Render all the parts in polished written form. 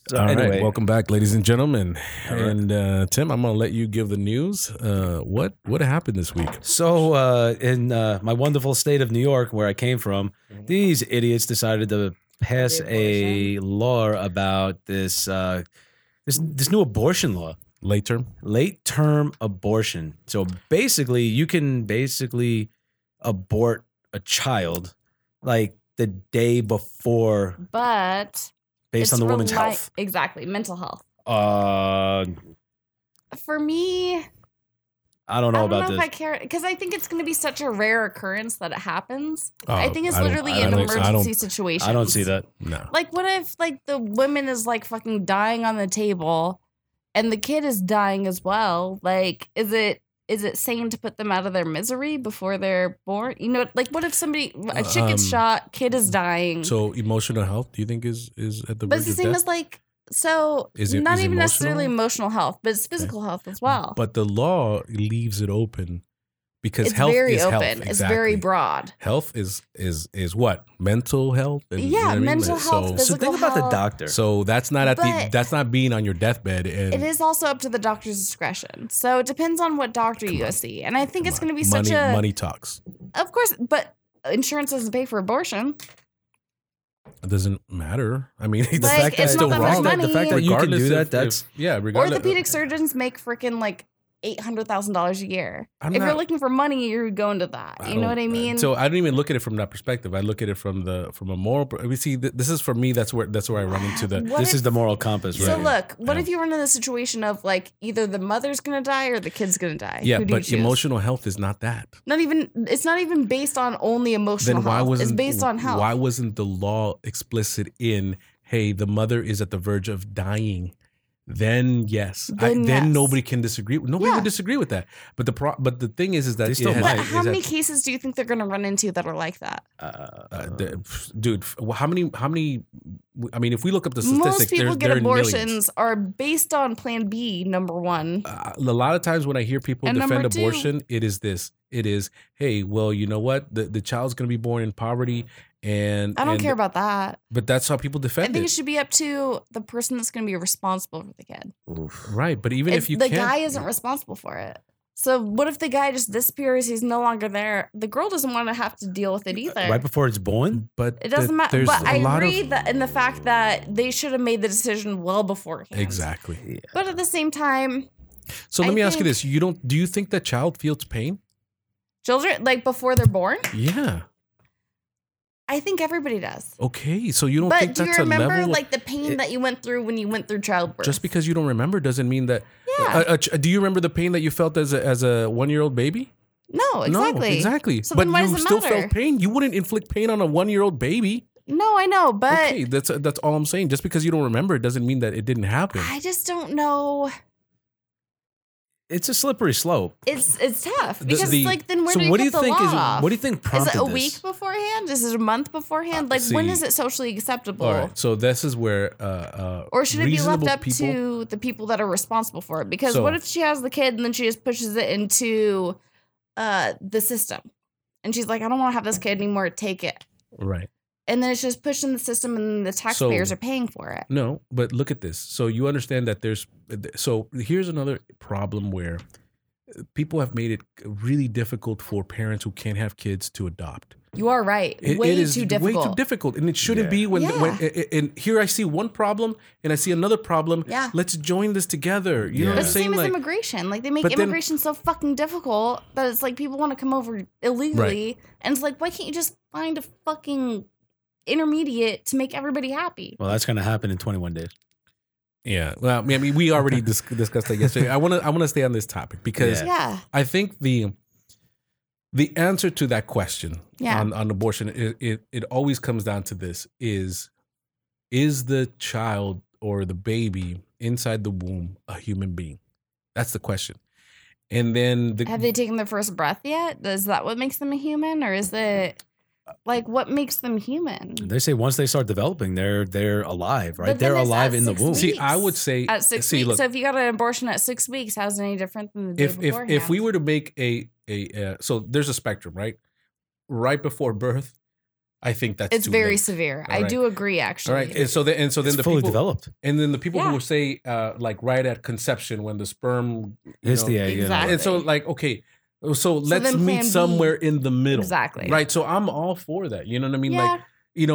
So All anyway, right, welcome back, ladies and gentlemen. And Tim, I'm gonna let you give the news. What happened this week? So in my wonderful state of New York, where I came from, these idiots decided to pass a law about this this new abortion law, Late term. late term abortion. So basically, you can abort a child like the day before, But based on the woman's health. Exactly, mental health. Uh, For me, I don't know I don't about know this. if I care because I think it's going to be such a rare occurrence that it happens. I think it's I don't- literally I an don't- emergency situation. I don't see that. No. Like, what if like the woman is like fucking dying on the table, and the kid is dying as well? Like, is it sane to put them out of their misery before they're born? You know, like what if a chick gets shot, kid is dying? So emotional health, do you think is at the But verge it's the of same death? as like, so Is it- not is even necessarily emotional? emotional health, but it's physical health as well. But the law leaves it open because It's health very is open. health. It's very Exactly. broad. Health is what? Mental health. And, you know Yeah, what I mean? mental health, So, physical So think about the health. doctor. so that's not But- that's not being on your deathbed. And It is also up to the doctor's discretion. So it depends on what doctor you go see. And I think it's going to be such money talks. Of course, but insurance doesn't pay for abortion. It doesn't matter. I mean, the Like, fact it's that's not still that much wrong. money. The fact that you can Regardless do that, if- that's yeah. Regardless, Orthopedic surgeons make freaking like $800,000 a year. I'm If you're not- looking for money, you're going to that. You know what I mean? So I don't even look at it from that perspective. I look at it from a moral. We see, this is for me. That's where I run into the. What this if- is the moral compass, right? So look, what Yeah. if you run into the situation of like either the mother's gonna die or the kid's gonna die? Yeah, Who do you but choose? emotional health is not that. It's not even based on only emotional Then why health. wasn't It's based on health. Why wasn't the law explicit in? Hey, the mother is at the verge of dying. Then yes, Then yes. nobody can disagree. Nobody Yeah. would disagree with that. But but the thing is that They it still has- might. But how is many that- cases do you think they're gonna run into that are like that? dude, how many? I mean, if we look up the statistics, Most people get they're in millions. abortions are based on Plan B. Number one, A lot of times when I hear people And defend number two- abortion, it is this. It is, hey, well, you know what? The child's going to be born in poverty, and I don't care about that. But that's how people I defend think it, it should be up to the person that's going to be responsible for the kid. right? But even if you the can't, guy isn't responsible for it. So what if the guy just disappears? He's no longer there. The girl doesn't want to have to deal with it either. Right before it's born. but It doesn't matter. There's But a I lot agree of that in the fact that they should have made the decision well beforehand. exactly. But at the same time, So let I me ask you think- this: do you think that child feels pain? children, like before they're born, Yeah. I think everybody does. Okay. So you don't But think do you that's a remember level? like the pain that you went through when you went through childbirth? Just because you don't remember doesn't mean that. Yeah. Do you remember the pain that you felt as a 1-year-old baby? No, exactly. No, exactly. So but then why you does it still matter? felt pain. You wouldn't inflict pain on a 1-year-old baby. No, I know, but Okay, that's all I'm saying. Just because you don't remember, it doesn't mean that it didn't happen. I just don't know. It's a slippery slope. It's tough because like then where So do you what do get you the think law is off? what do you think Is prompted it a this? week beforehand? Is it a month beforehand? Like when see- is it socially acceptable? All right. So this is where Or should it be left reasonable up people, to the people that are responsible for it? Because So- what if she has the kid and then she just pushes it into the system, and she's like, I don't want to have this kid anymore. Take it, right? and then it's just pushed in the system, and the taxpayers are paying for it. No, but look at this. So you understand that so here's another problem where people have made it really difficult for parents who can't have kids to adopt. You are right. It way is too difficult. way too difficult, and it shouldn't Yeah. be. When Yeah. and here I see one problem, and I see another problem. Yeah. Let's join this together. You know Yeah. what But I'm it's the saying? same as Like, immigration. Like they make but then- immigration so fucking difficult that it's like people want to come over illegally, and it's like, why can't you just find a fucking intermediate to make everybody happy? Well, that's going to happen in 21 days. yeah. Well, I mean, we already discussed that yesterday. I want to stay on this topic because Yeah. Yeah, I think the answer to that question Yeah. on abortion, it always comes down to this: is the child or the baby inside the womb a human being? That's the question. And then have they taken their first breath yet? Is that what makes them a human, or is it like what makes them human? They say once they start developing, they're alive, right? But then They're it's alive at in the 6 womb. see, weeks. I would say At 6 see, weeks. look, So if you got an abortion at 6 weeks, how's it any different than the day if beforehand? we were to make a so there's a spectrum, right? Right before birth, I think that's It's too very late. severe. All I right. do agree, actually. All right, and so then It's the fully people developed. and then the people Yeah. who will say like right at conception when the sperm, It's the Exactly. and so like okay, so let's then meet plan B. somewhere in the middle, Exactly. right? So I'm all for that. You know what I mean? Yeah. Like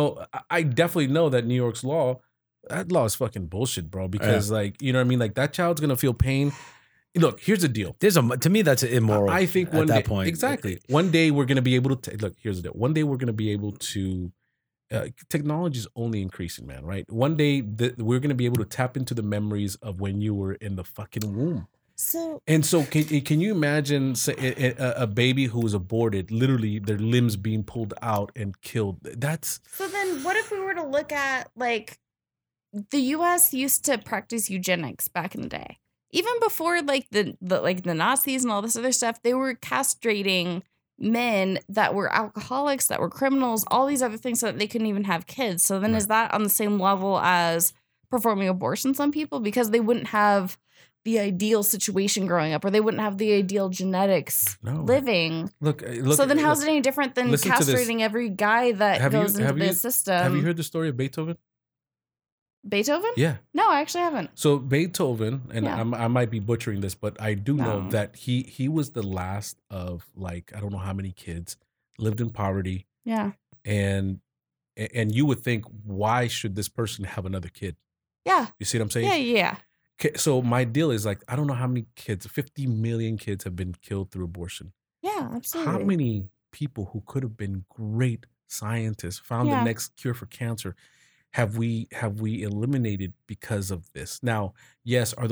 I definitely know that New York's law, that law is fucking bullshit, bro. Because like you know what I mean? Like that child's gonna feel pain. Look, here's the deal. To me that's immoral. I think at one that day, point. exactly. One day we're gonna be able to look. Here's the deal. One day we're gonna be able to. Technology is only increasing, man. Right? One day we're gonna be able to tap into the memories of when you were in the fucking womb. So And so, can you imagine a baby who was aborted, literally their limbs being pulled out and killed? That's then what if we were to look at like the US used to practice eugenics back in the day. Even before like the Nazis and all this other stuff, they were castrating men that were alcoholics, that were criminals, all these other things so that they couldn't even have kids. So then Right. is that on the same level as performing abortions on people? Because they wouldn't have the ideal situation growing up, or they wouldn't have the ideal genetics No. living. look. So then how's it any different than listen to this. castrating every guy that Have you- goes into have the you- system? Have you heard the story of Beethoven? Beethoven? Yeah. No, I actually haven't. So Beethoven, and Yeah. I might be butchering this, but I do know No. that he was the last of like I don't know how many kids, lived in poverty, Yeah. and you would think, why should this person have another kid? Yeah. You see what I'm saying? Yeah. Yeah. Okay, so my deal is like I don't know how many kids, 50 million kids have been killed through abortion. Yeah. Absolutely. How many people who could have been great scientists, found Yeah. the next cure for cancer, have we eliminated because of this? Now, yes, are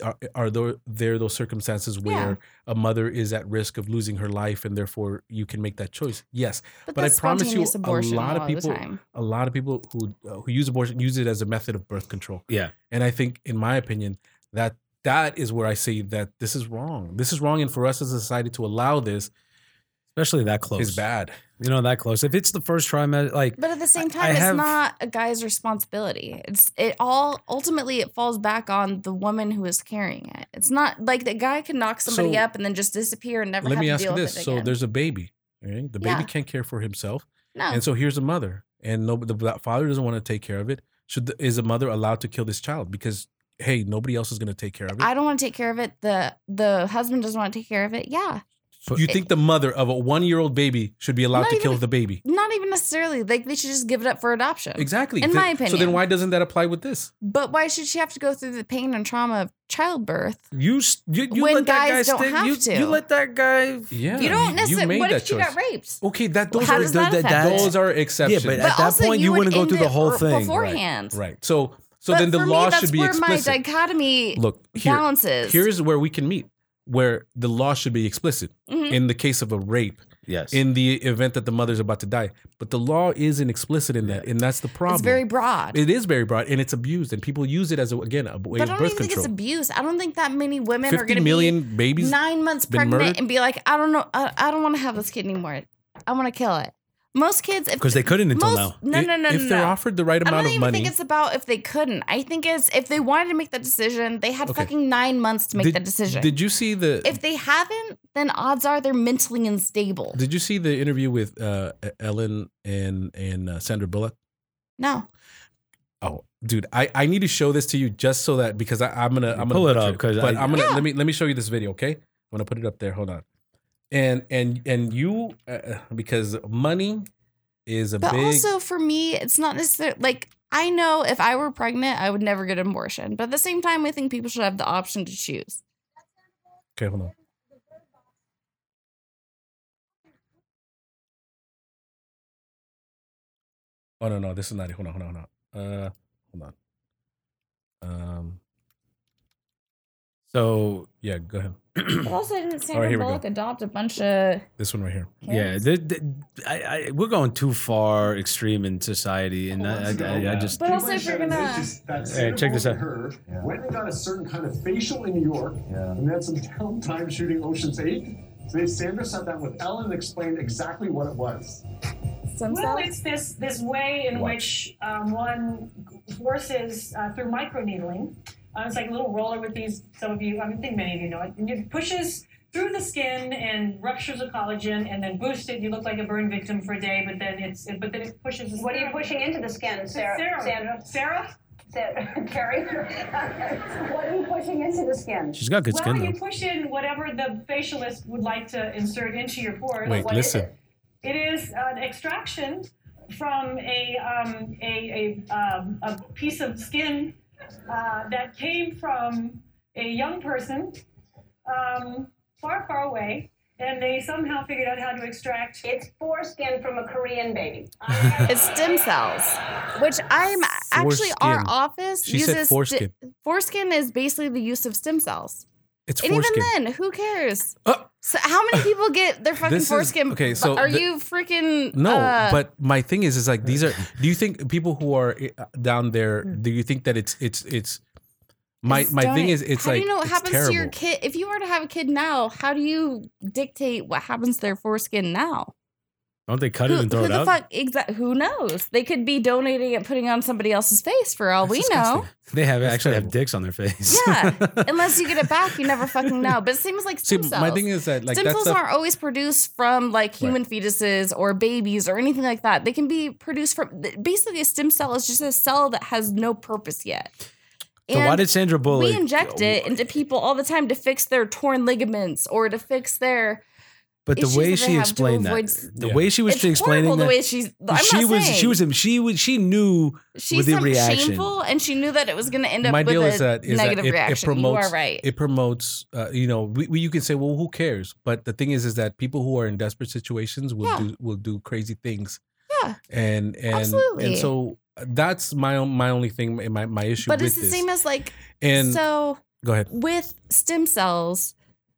there those circumstances where a mother is at risk of losing her life and therefore you can make that choice? Yes, but I that's promise you, spontaneous abortion a lot of the people, time. who use abortion use it as a method of birth control. Yeah. And I think, in my opinion, that is where I say that this is wrong. This is wrong, and for us as a society to allow this Especially that close. is bad. You know, that close. If it's the first trimester, like But at the same I time, have- it's not a guy's responsibility. Ultimately it falls back on the woman who is carrying it. It's not like the guy can knock somebody So, up and then just disappear and never Let have me to ask deal you with this: it so again. there's a baby, right? The baby Yeah. can't care for himself, No. and so here's a mother, and the father doesn't want to take care of it. Is a mother allowed to kill this child because hey, nobody else is going to take care of it? I don't want to take care of it. The husband doesn't want to take care of it. Yeah. You think the mother of a 1-year-old baby should be allowed Not to kill even- the baby? Not even necessarily. Like they should just give it up for adoption. Exactly. In my So then opinion. why doesn't that apply with this? But why should she have to go through the pain and trauma of childbirth? you When let that guy guys don't stick. have you, to. you let that guy. Yeah. You don't necessarily. made What that if she choice. got raped? Okay, Well, how does that affect those it? are exceptions. Yeah, but at that also, point, you would wouldn't go end through the it whole thing. beforehand. right. So But then the for law me, that's should be where explicit. my dichotomy Look, here, balances. here's where we can meet, where the law should be explicit Mhm. in the case of a rape, Yes. in the event that the mother's about to die. But the law isn't explicit in that, and that's the problem. It's very broad. It is very broad, and it's abused, and people use it as a way but I of don't birth even think control. it's abuse. I don't think that many women are 50 going to million be babies 9 months been pregnant murdered? and be like, I don't know, I don't want to have this kid anymore. I want to kill it. Most kids, Because they couldn't until now. No, no, no, If no. they're no. offered the right I amount don't of even money, think it's about if they couldn't. I think it's if they wanted to make that decision, they had Okay. fucking 9 months to make that decision. Did you see the? If they haven't, then odds are they're mentally unstable. Did you see the interview with Ellen and Sandra Bullock? No. Oh, dude, I need to show this to you just so that because I'm gonna Pull it butcher up, 'cause but I- I'm gonna Yeah. let me show you this video, okay? I'm gonna put it up there. Hold on, and you because money is a But big. also for me, it's not necessarily like I know if I were pregnant, I would never get an abortion. But at the same time, I think people should have the option to choose. Okay, hold on. Oh no, this is not it. Hold on. Hold on. So Yeah, go ahead. But also, didn't All right, Sandra here we go. Bullock adopt a bunch of This one right here. yeah, kids? we're going too far extreme in society, and I just But also, if you're gonna, Hey, check this out. Her, went and got a certain kind of facial in New York, and then had some downtime shooting Ocean's 8. Today, Sandra sat down with Ellen and explained exactly what it was. Well, it's this way in which one forces through microneedling. It's like a little roller with these. Some of you, I think many of you know it. And it pushes through the skin and ruptures the collagen and then boosts it. You look like a burn victim for a day, but then it pushes. What are you pushing into the skin, Sandra? Sarah? Carrie? What are you pushing into the skin? She's got good skin, Well, you though. push in whatever the facialist would like to insert into your pores. Wait, What listen. is it? It is an extraction from a piece of skin that came from a young person far, far away, and they somehow figured out how to extract. It's foreskin from a Korean baby. It's stem cells, which actually our Foreskin. office She uses. said foreskin. Foreskin is basically the use of stem cells. It's And foreskin. even then, who cares? Oh. So how many people get their fucking This is- foreskin? okay, so are the- you freaking No, but my thing is like these are. Do you think people who are down there? Do you think that it's? My thing is it's how like do you know what it's happens terrible. to your kid? If you were to have a kid now, how do you dictate what happens to their foreskin now? Don't they cut it and throw who it the out? fuck? Who knows? They could be donating it, putting it on somebody else's face for all That's we disgusting. know. They have That's actually have terrible. dicks on their face. Yeah, unless you get it back, you never fucking know. But it seems like See, stem cells. my thing is that like stem that's cells stuff, aren't always produced from like human fetuses or babies or anything like that. They can be produced from basically a stem cell is just a cell that has no purpose yet. So why And did Sandra Bullock? we inject it into people all the time to fix their torn ligaments or to fix their. But the issues way that they she have to explained that, avoid the Yeah. way she was It's explaining horrible that, the way she's. I'm she not was saying. she knew She with the said reaction. shameful, and she knew that it was going to end up my with deal a is that negative it reaction. promotes. You are right. It promotes. You know, you can say, well, who cares? But the thing is that people who are in desperate situations will do crazy things. Yeah. And Absolutely. so that's my only thing. My issue. But with it's the this. same as like And so go ahead. with stem cells.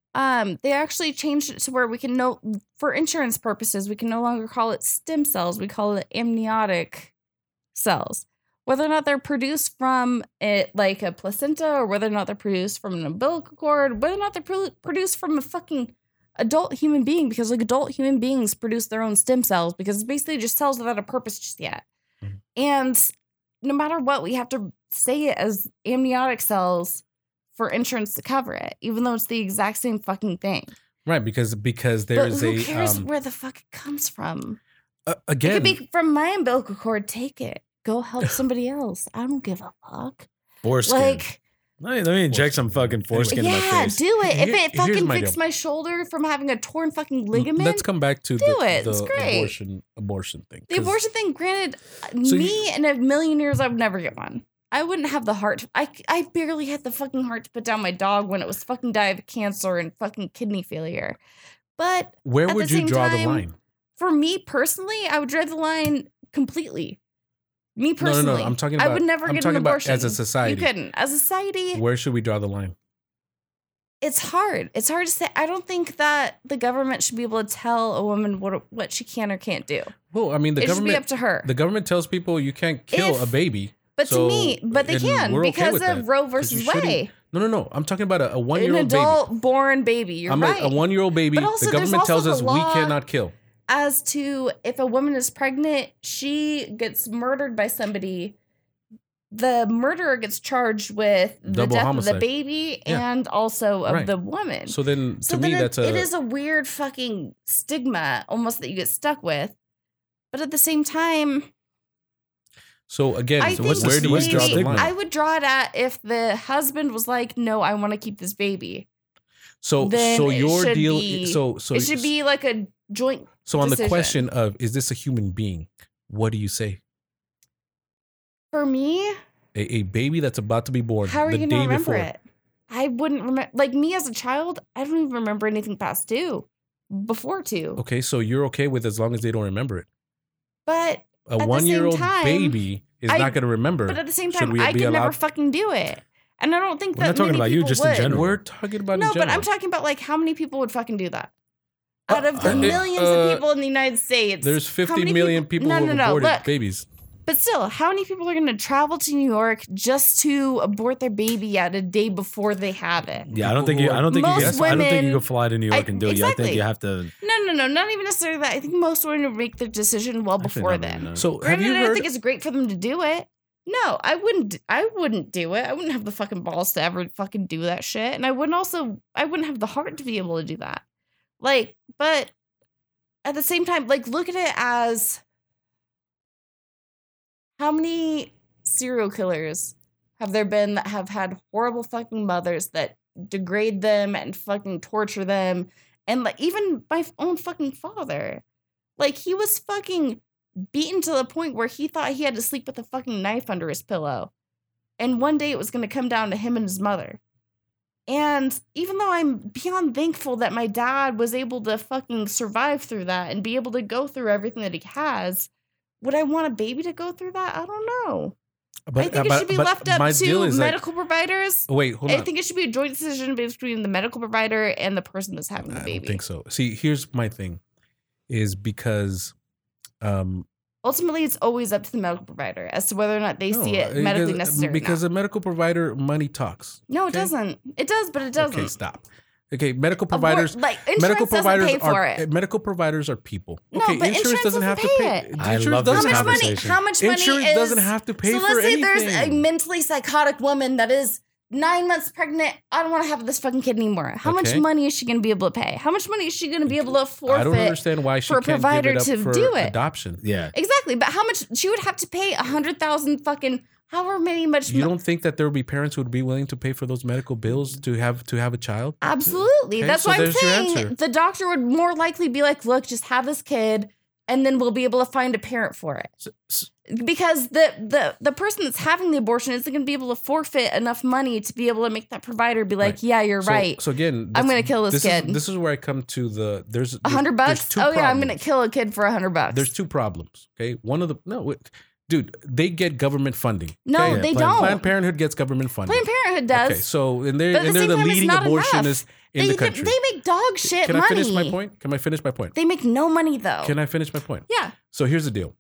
They actually changed it to where we can for insurance purposes, we can no longer call it stem cells. We call it amniotic cells. Whether or not they're produced from it like a placenta or whether or not they're produced from an umbilical cord, whether or not they're produced from a fucking adult human being, because like adult human beings produce their own stem cells because it's basically just cells without a purpose just yet. Mhm. And no matter what, we have to say it as amniotic cells for insurance to cover it, even though it's the exact same fucking thing. Right, because But there's who a cares where the fuck it comes from? It again. could be from my umbilical cord. Take it. Go help somebody else. I don't give a fuck. foreskin. Like, let me inject some fucking foreskin in my yeah, face. do it. If Here- it here's fucking my fixed deal. my shoulder from having a torn fucking ligament, Let's come back to Do it. the It's great. abortion thing. the 'Cause- abortion thing, granted, So me in a million years, I would never get one. I wouldn't have the heart. I barely had the fucking heart to put down my dog when it was fucking died of cancer and fucking kidney failure. But Where at would the you same draw the time, line? for me personally, I would draw the line completely. Me No, personally, I'm talking I about. would never I'm get talking an about abortion. as a society. You couldn't. As a society, Where should we draw the line? it's hard. It's hard to say. I don't think that the government should be able to tell a woman what she can or can't do. Well, I mean, the It should be up government. to her. The government tells people you can't kill a If- baby. But So- to me, they and can we're okay because with of that, Roe 'cause you versus shouldn't- Wade. No. I'm talking about a An 1-year-old baby. adult born baby. You're I'm right. a 1-year-old baby. But also The there's government tells also us the we law cannot kill. As to if a woman is pregnant, she gets murdered by somebody. The murderer gets charged with the Double death homicide. of the baby Yeah. and also of Right. the woman. So then, So to then me, that's it is a weird fucking stigma almost that you get stuck with. But at the same time, So again, I so think where do you what's the draw the stigma? line? I would draw it at if the husband was like, "No, I want to keep this baby." So then it your should deal. be- So it should be like a joint. So on the decision. question of is this a human being? What do you say? For me, A baby that's about to be born. how are the you day going to remember before. it? I wouldn't remember. Like me as a child, I don't even remember anything past 2, before 2. Okay, so you're okay with as long as they don't remember it. But A the 1-year-old same time, baby is I- not going to remember. but at the same Should time, we I be could never allowed- fucking do it. And I don't think We're that not talking many about you, people just in would. general. We're talking about No, in general. but I'm talking about like how many people would fucking do that? Out of the uh, millions uh, of people in the United States, There's how 50 many million people No, who no, have no. aborted Look, babies. but still, how many people are going to travel to New York just to abort their baby at a day before they have it? Yeah, I don't think you. I don't think you. Most Can, I don't think you women- can fly to New York and do it. I think exactly. you have to. No, not even necessarily that. I think most women would make their decision well Actually, before no, no, then. no. So have Granted, you I heard? think it's great for them to do it. No, I wouldn't do it. I wouldn't have the fucking balls to ever fucking do that shit. And I wouldn't have the heart to be able to do that. Like, but at the same time, like, look at it as how many serial killers have there been that have had horrible fucking mothers that degrade them and fucking torture them? And like, even my own fucking father, like, he was fucking beaten to the point where he thought he had to sleep with a fucking knife under his pillow. And one day it was going to come down to him and his mother. And even though I'm beyond thankful that my dad was able to fucking survive through that and be able to go through everything that he has, would I want a baby to go through that? I don't know. I think it should be left up to medical providers. Wait, hold on. I think it should be a joint decision between the medical provider and the person that's having the baby. I don't think so. See, here's my thing, is because ultimately it's always up to the medical provider as to whether or not they see it medically necessary. Because a medical provider, money talks. No, it doesn't. It does, but it doesn't. Okay, stop. Okay, medical providers, medical providers pay for it. Medical providers are people. No, okay, but insurance doesn't have to pay it. I love this conversation. How much money insurance is, doesn't have to pay for anything. So let's say there's a mentally psychotic woman that is 9 months pregnant. I don't want to have this fucking kid anymore. How much money is she going to be able to pay? How much money is she going to be able to forfeit? I don't understand why she for a can't provider give it up to for do it. Adoption. Yeah, exactly. But how much she would have to pay? 100,000 fucking. However many much. You don't think that there would be parents who would be willing to pay for those medical bills to have a child? Absolutely. Okay, that's so why I'm saying the doctor would more likely be like, "Look, just have this kid, and then we'll be able to find a parent for it." Because the person that's having the abortion isn't going to be able to forfeit enough money to be able to make that provider be like, "Yeah, you're right." So again, I'm going to kill this kid. This is where I come to there's $100. Oh yeah, I'm going to kill a kid for $100. There's two problems. Okay, one of the dude, they get government funding. No, they don't. Planned Parenthood gets government funding. Planned Parenthood does. Okay, so and they're the leading abortionist in the country. They make dog shit money. Can I finish my point? Can I finish my point? They make no money though. Can I finish my point? Yeah. So here's the deal.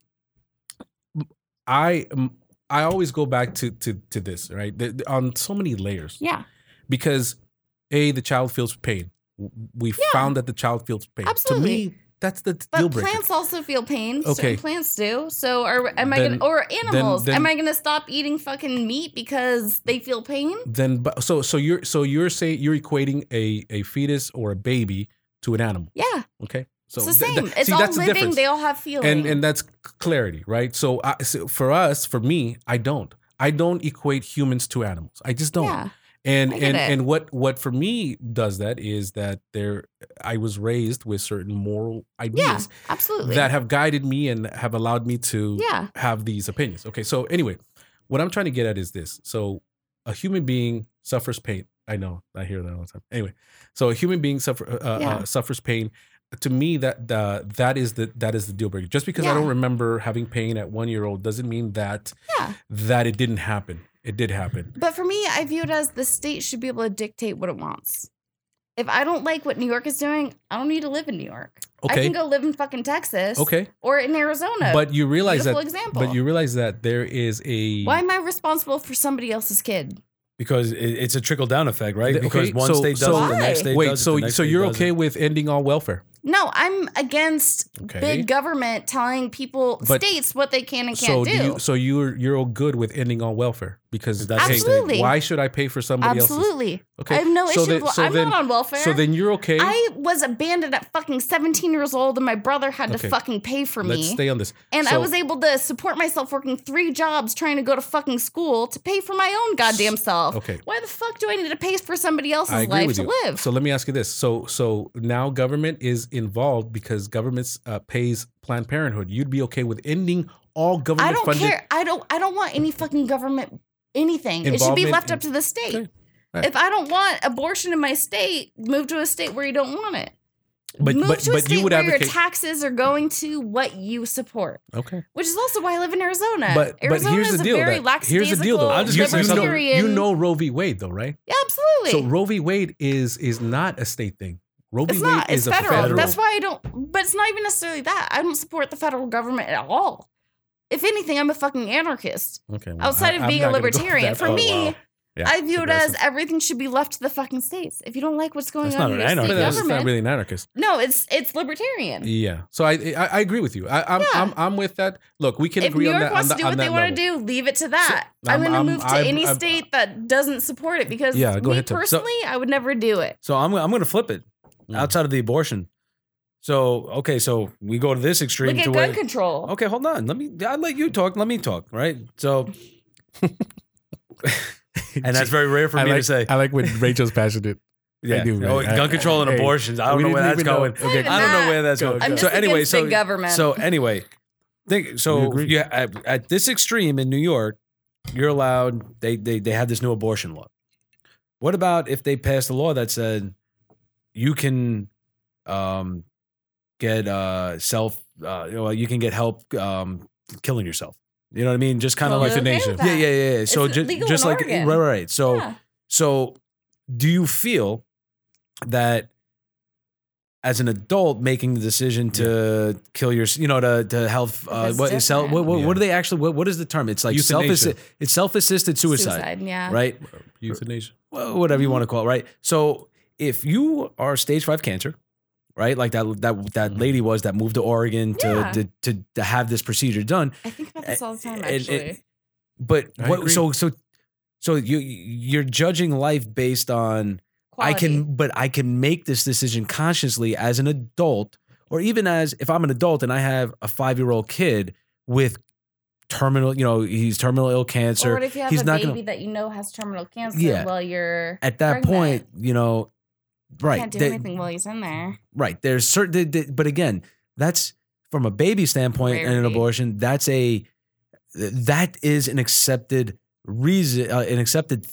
I always go back to this, right? On so many layers. Yeah. Because the child feels pain. We found that the child feels pain. Absolutely. To me, that's the deal breaker. But plants also feel pain. Okay. Certain plants do. So am I going to, or animals, am I going to stop eating fucking meat because they feel pain? So you're saying you're equating a fetus or a baby to an animal. Yeah. Okay. So it's the same. It's all living. They all have feelings. And that's clarity, right? So for me, I don't equate humans to animals. I just don't. Yeah. And what for me does that is that I was raised with certain moral ideas absolutely. that have guided me and have allowed me to have these opinions. Okay, so anyway, what I'm trying to get at is this. So a human being suffers pain. I know, I hear that all the time. Anyway, so a human being suffers pain. To me, that is the deal breaker. Just because I don't remember having pain at 1 year old doesn't mean that it didn't happen. It did happen. But for me, I view it as the state should be able to dictate what it wants. If I don't like what New York is doing, I don't need to live in New York. Okay. I can go live in fucking Texas. Okay. Or in Arizona. But you realize that there is a. Why am I responsible for somebody else's kid? Because it's a trickle down effect, right? Because one state does it, the next state does it. So you're okay with ending all welfare? No, I'm against big government telling states what they can and can't do. So you're all good with ending all welfare because that's absolutely. Why should I pay for somebody else's? Absolutely. Okay. I have no issue. I'm not on welfare. So then you're okay. I was abandoned at fucking 17 years old, and my brother had to fucking pay for me. Let's stay on this. And I was able to support myself working 3 jobs trying to go to fucking school to pay for my own goddamn self. Okay. Why the fuck do I need to pay for somebody else's life to live? So let me ask you this. So now government is involved because government pays Planned Parenthood. You'd be okay with ending all government funded? I don't care. I don't want any fucking government anything. It should be left up to the state. Okay. Right. If I don't want abortion in my state, move to a state where you don't want it. Move to a state where your taxes are going to what you support. Okay. Which is also why I live in Arizona. But here's the deal. Here's the deal, though. You know Roe v. Wade, though, right? Yeah, absolutely. So Roe v. Wade is not a state thing. Roe v. Wade is federal. That's why I don't. But it's not even necessarily that. I don't support the federal government at all. If anything, I'm a fucking anarchist. Okay. Well, outside of being a libertarian. For me, Yeah, I view it as progressive. everything should be left to the fucking states. If you don't like what's going That's on not in an your state anarchist. But that's government, not really an anarchist. no, it's libertarian. Yeah. So I agree with you. I'm with that. Look, we can If agree New on York that. wants on to do that- what on they that want to level. do, leave it to that. So, I'm going to move to any I've- state that doesn't support it because Yeah, go me ahead, Tim. personally, I would never do it. So I'm going to flip it outside of the abortion. So, okay, so we go to this extreme Look to at where. gun control. Okay, hold on. I'll let you talk. Let me talk, right? So, and that's very rare for me to say. I like when Rachel's passionate. Yeah. I do, Oh, man. gun control and Hey, abortions. I don't we know where didn't that's even know- going. okay, even I don't know that. where that's Go, going. go. I'm So just anyway, against so big government. so anyway, We so agree. you at this extreme in New York, you're allowed. They have this new abortion law. What about if they passed a law that said you can get you can get help killing yourself? You know what I mean? Just kind of Well, like you're okay euthanasia. with that. yeah. So It's legal just in like Oregon. right. So Yeah. so do you feel that as an adult making the decision to kill your, to help, That's what is self, different. what do they actually, what is the term? It's like Euthanasia. it's self-assisted suicide, Yeah. right? Euthanasia. Well, whatever you want to call it, right? So if you are stage 5 cancer, right? Like that lady was that moved to Oregon Yeah. to have this procedure done. I think about this all the time, And- actually. But I what, agree. so you're judging life based on, Quality. I can make this decision consciously as an adult, or even as if I'm an adult and I have a 5-year-old kid with terminal, he's terminal ill cancer. Or what if you have he's a not baby gonna, that you know has terminal cancer Yeah. while you're at that pregnant? point, right. Can't do that- anything while he's in there. Right. There's certain, but again, that's from a baby standpoint and an Rarity. abortion. That is an accepted reason, an accepted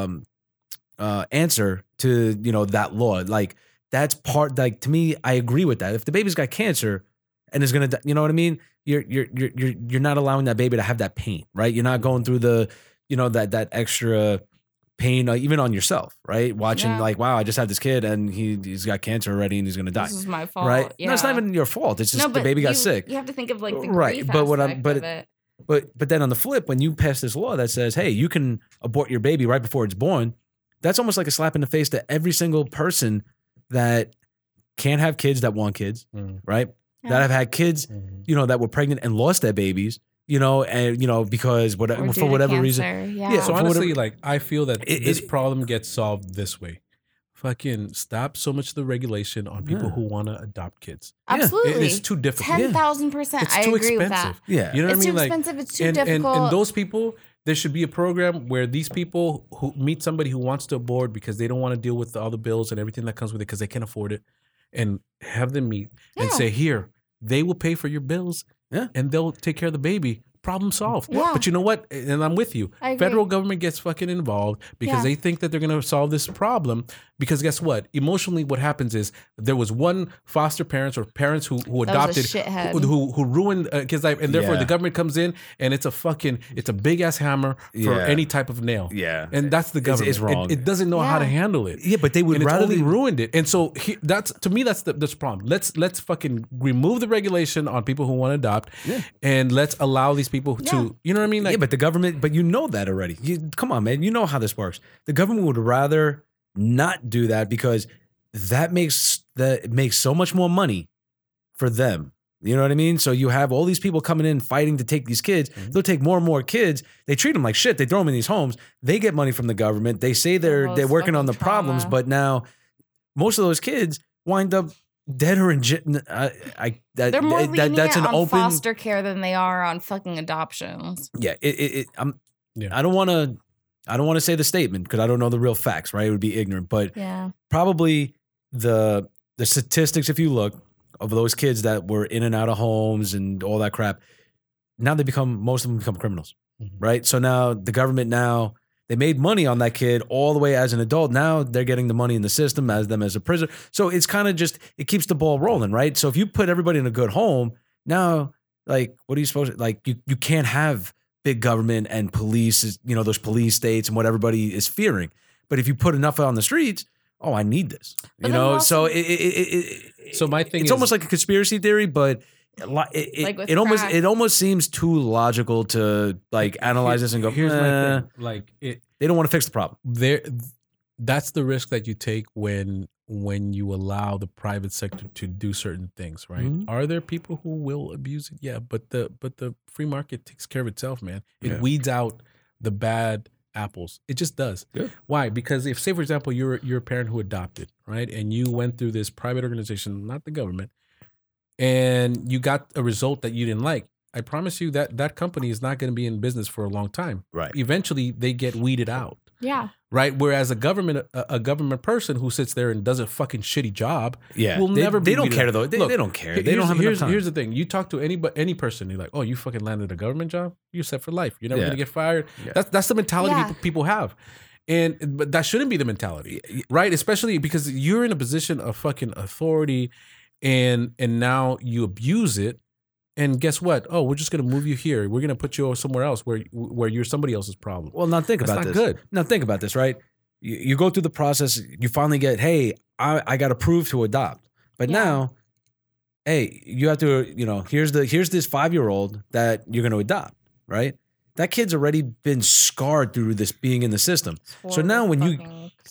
answer to that law. Like that's part. Like to me, I agree with that. If the baby's got cancer and is gonna, you know what I mean? You're not allowing that baby to have that pain, right? You're not going through the, that extra pain, even on yourself, right? Watching Yeah. like, wow, I just had this kid and he's got cancer already and he's gonna die. This is my fault. Right? Yeah. No, it's not even your fault. It's just the but baby got you- sick. You have to think of like the Right, grief but what I'm- aspect but of it. But then on the flip, when you pass this law that says, hey, you can abort your baby right before it's born, that's almost like a slap in the face to every single person that can't have kids that want kids, right? Yeah. That have had kids, that were pregnant and lost their babies, because Or due for to whatever reason. cancer, Yeah. Yeah, So for honestly, whatever- I feel that It- this it- problem gets solved this way. Fucking stop so much of the regulation on people Yeah. who want to adopt kids. Absolutely. It's too difficult. 10,000%. It's I too agree with that. expensive. Yeah. You know what It's I mean? too expensive. It's too and difficult. those people, there should be a program where these people who meet somebody who wants to abort because they don't want to deal with all the bills and everything that comes with it because they can't afford it, and have them meet and Yeah. say, here, they will pay for your bills, Yeah. and they'll take care of the baby. Problem solved. Yeah. But you know what? And I'm with you. I agree. Federal government gets fucking involved because Yeah. they think that they're going to solve this problem. Because guess what? Emotionally, what happens is there was one foster parents or parents who That was a adopted shithead. who ruined kids' life, and therefore Yeah. the government comes in and it's a big ass hammer for Yeah. any type of nail. Yeah. And that's the government. it's wrong. It doesn't know how to Yeah. handle it. Yeah, but they would And it's rather only they- ruined it. And so that's to me that's the problem. Let's fucking remove the regulation on people who want to adopt, and let's allow these people to, you know what I mean? Like, yeah, but the government, but you know that already. Come on, man. You know how this works. The government would rather not do that because that makes so much more money for them. You know what I mean? So you have all these people coming in fighting to take these kids. Mm-hmm. They'll take more and more kids. They treat them like shit. They throw them in these homes. They get money from the government. They say they're All this working on the fucking problems, trauma. but now most of those kids wind up dead or in jail. They're more lenient that's an on open foster care than they are on fucking adoptions. Yeah, Yeah. I don't want to say the statement because I don't know the real facts, right? It would be ignorant, but Yeah. probably the statistics, if you look, of those kids that were in and out of homes and all that crap, now most of them become criminals, right? So now the government they made money on that kid all the way as an adult. Now they're getting the money in the system as a prisoner. So it's kind of it keeps the ball rolling, right? So if you put everybody in a good home, now like what are you supposed to like? You can't have big government and police, those police states and what everybody is fearing. But if you put enough on the streets, oh, I need this, But then So also- So my thing it's is- almost like a conspiracy theory, but Like with crack. it almost seems too logical to like analyze this and go, Here's my thing. Like they don't want to fix the problem. That's the risk that you take when you allow the private sector to do certain things, right? Mhm. Are there people who will abuse it? Yeah, but the free market takes care of itself, man. It Yeah. weeds out the bad apples. It just does. Yeah. Why? Because if, say, for example, you're a parent who adopted, right, and you went through this private organization, not the government, and you got a result that you didn't like, I promise you that company is not going to be in business for a long time. Right. Eventually, they get weeded out. Yeah. Right. Whereas a government person who sits there and does a fucking shitty job will never be. They don't weeded care out. though. They don't care. They Here's- don't have enough time. Here's the thing. You talk to any person, you're like, oh, you fucking landed a government job? You're set for life. You're never Yeah. gonna get fired. Yeah. That's the mentality Yeah. people have. But that shouldn't be the mentality. Right? Especially because you're in a position of fucking authority and now you abuse it. And guess what? Oh, we're just gonna move you here. We're gonna put you somewhere else where you're somebody else's problem. Well, now think That's about not this. good. Now think about this, right? You go through the process. You finally get, hey, I got approved to adopt. But Yeah. now, hey, you have to, here's this 5-year-old that you're going to adopt, right? That kid's already been scarred through this being in the system. So now when you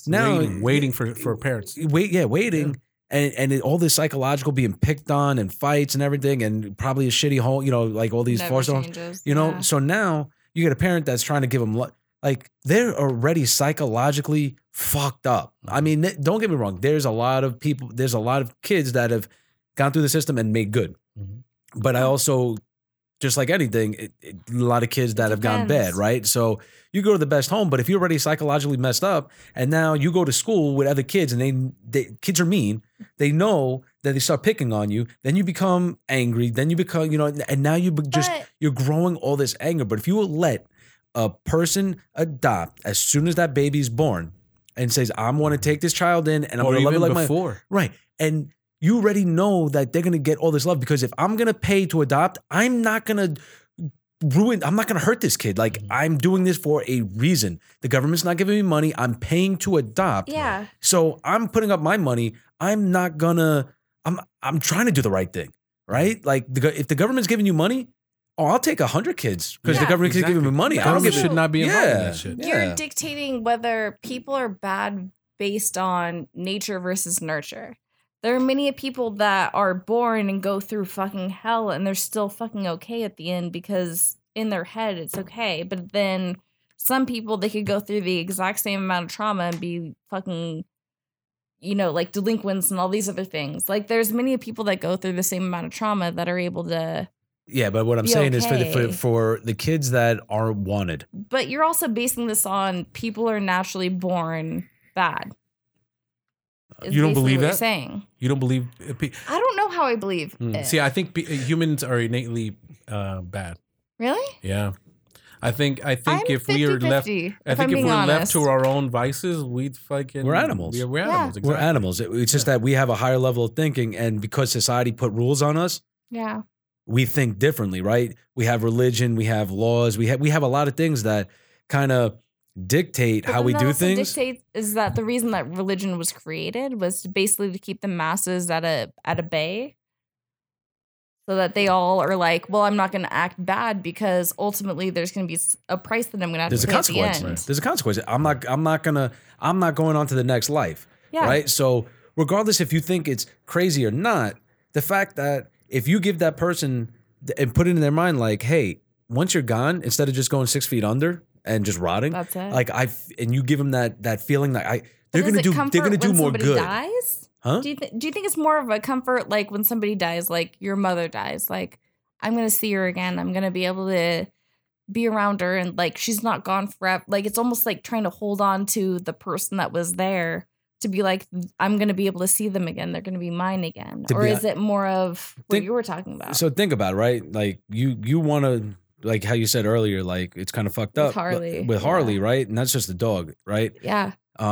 waiting for parents. waiting. And all this psychological being picked on and fights and everything, and probably a shitty home, like all these Never foster homes, changes. So now you get a parent that's trying to give them like they're already psychologically fucked up. I mean, don't get me wrong. There's a lot of people. There's a lot of kids that have gone through the system and made good. Mhm. But I also, just like anything, a lot of kids that have gone bad, depends. right? So you go to the best home, but if you're already psychologically messed up, and now you go to school with other kids, and they kids are mean, they know that they start picking on you, then you become angry, then you become, and now you're growing all this anger. But if you will let a person adopt as soon as that baby's born and says, I'm going to take this child in and I'm Or going to love it even like before. right. And you already know that they're going to get all this love, because if I'm going to pay to adopt, I'm not going to I'm not going to hurt this kid. Like, I'm doing this for a reason. The government's not giving me money. I'm paying to adopt. Yeah. So I'm putting up my money. I'm not gonna, I'm trying to do the right thing, right? Like if the government's giving you money, I'll take 100 kids because the Yeah, government's giving me money. But I don't Government give should not be involved in Yeah. that shit. Yeah. You're dictating whether people are bad based on nature versus nurture. There are many people that are born and go through fucking hell and they're still fucking okay at the end because in their head it's okay. But then some people, they could go through the exact same amount of trauma and be fucking, like delinquents and all these other things. Like there's many people that go through the same amount of trauma that are able to. Yeah, but what I'm Be saying is okay. for the kids that are wanted. But you're also basing this on people are naturally born bad. is You don't basically believe what you're that? saying. You don't believe? I don't know how I believe it. See, I think humans are innately bad. Really? Yeah, I think I'm if we are left, 50-50, I if think I'm if being we're left honest. to our own vices, we'd fucking We're animals. We're Yeah. animals. Exactly. We're animals. It's just that we have a higher level of thinking, and because society put rules on us, Yeah. we think differently, right? We have religion, we have laws, we have a lot of things that kind of dictate But how then we that do also things. dictates is that the reason that religion was created was basically to keep the masses at a bay, so that they all are like, well, I'm not going to act bad because ultimately there's going to be a price that I'm going to have There's to a pay at the consequence. end. There's a consequence. I'm not going on to the next life. Yeah. Right. So regardless if you think it's crazy or not, the fact that if you give that person and put it in their mind, like, hey, once you're gone, instead of just going 6 feet under and just rotting, That's it. like and you give them that feeling that But they're does gonna it do comfort they're gonna do when more somebody good. Dies? Huh? Do you think it's more of a comfort like when somebody dies, like your mother dies, like I'm gonna see her again, I'm gonna be able to be around her, and like she's not gone forever. Like it's almost like trying to hold on to the person that was there to be like, I'm gonna be able to see them again, they're gonna be mine again. To Or be- is it more of what Think- you were talking about? So think about it, right? Like you want to, like how you said earlier, like it's kind of fucked With up Harley, with Harley, yeah. right? And that's just a dog, right? yeah.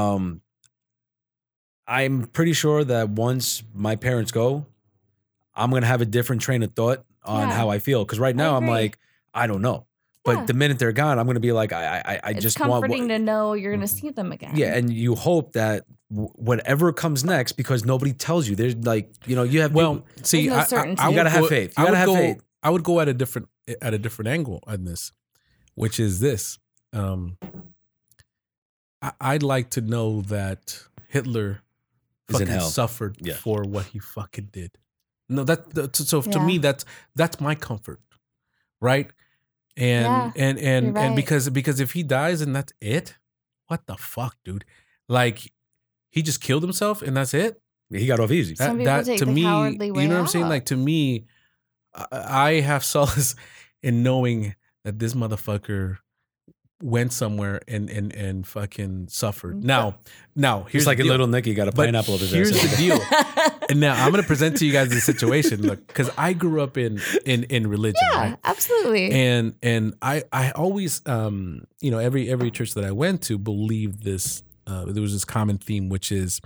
I'm pretty sure that once my parents go, I'm gonna have a different train of thought on Yeah. how I feel. Because right now I'm agree. like, I don't know. But Yeah. the minute they're gone, I'm gonna be like, I It's just want. comforting to know you're gonna see them again. Yeah, and you hope that whatever comes next because nobody tells you. There's like, you have see, There's no certainty. You gotta have faith. You gotta have faith. I would go at a different angle on this, which is this. I'd like to know that Hitler Is in fucking hell. suffered Yeah. for what he fucking did. No, so to Yeah. me that's my comfort, right? And Yeah, and you're right. because if he dies and that's it, what the fuck, dude? Like he just killed himself and that's it. He got off easy. Some people take the cowardly way you know what I'm saying? out. Like to me, I have solace in knowing that this motherfucker went somewhere and fucking suffered. Now here's He's like the a deal. little Nicky got a But pineapple of his here's ass. the deal. And now I'm gonna present to you guys the situation. Look, because I grew up in religion, Yeah, right? absolutely. And I always every church that I went to believed this. There was this common theme, which is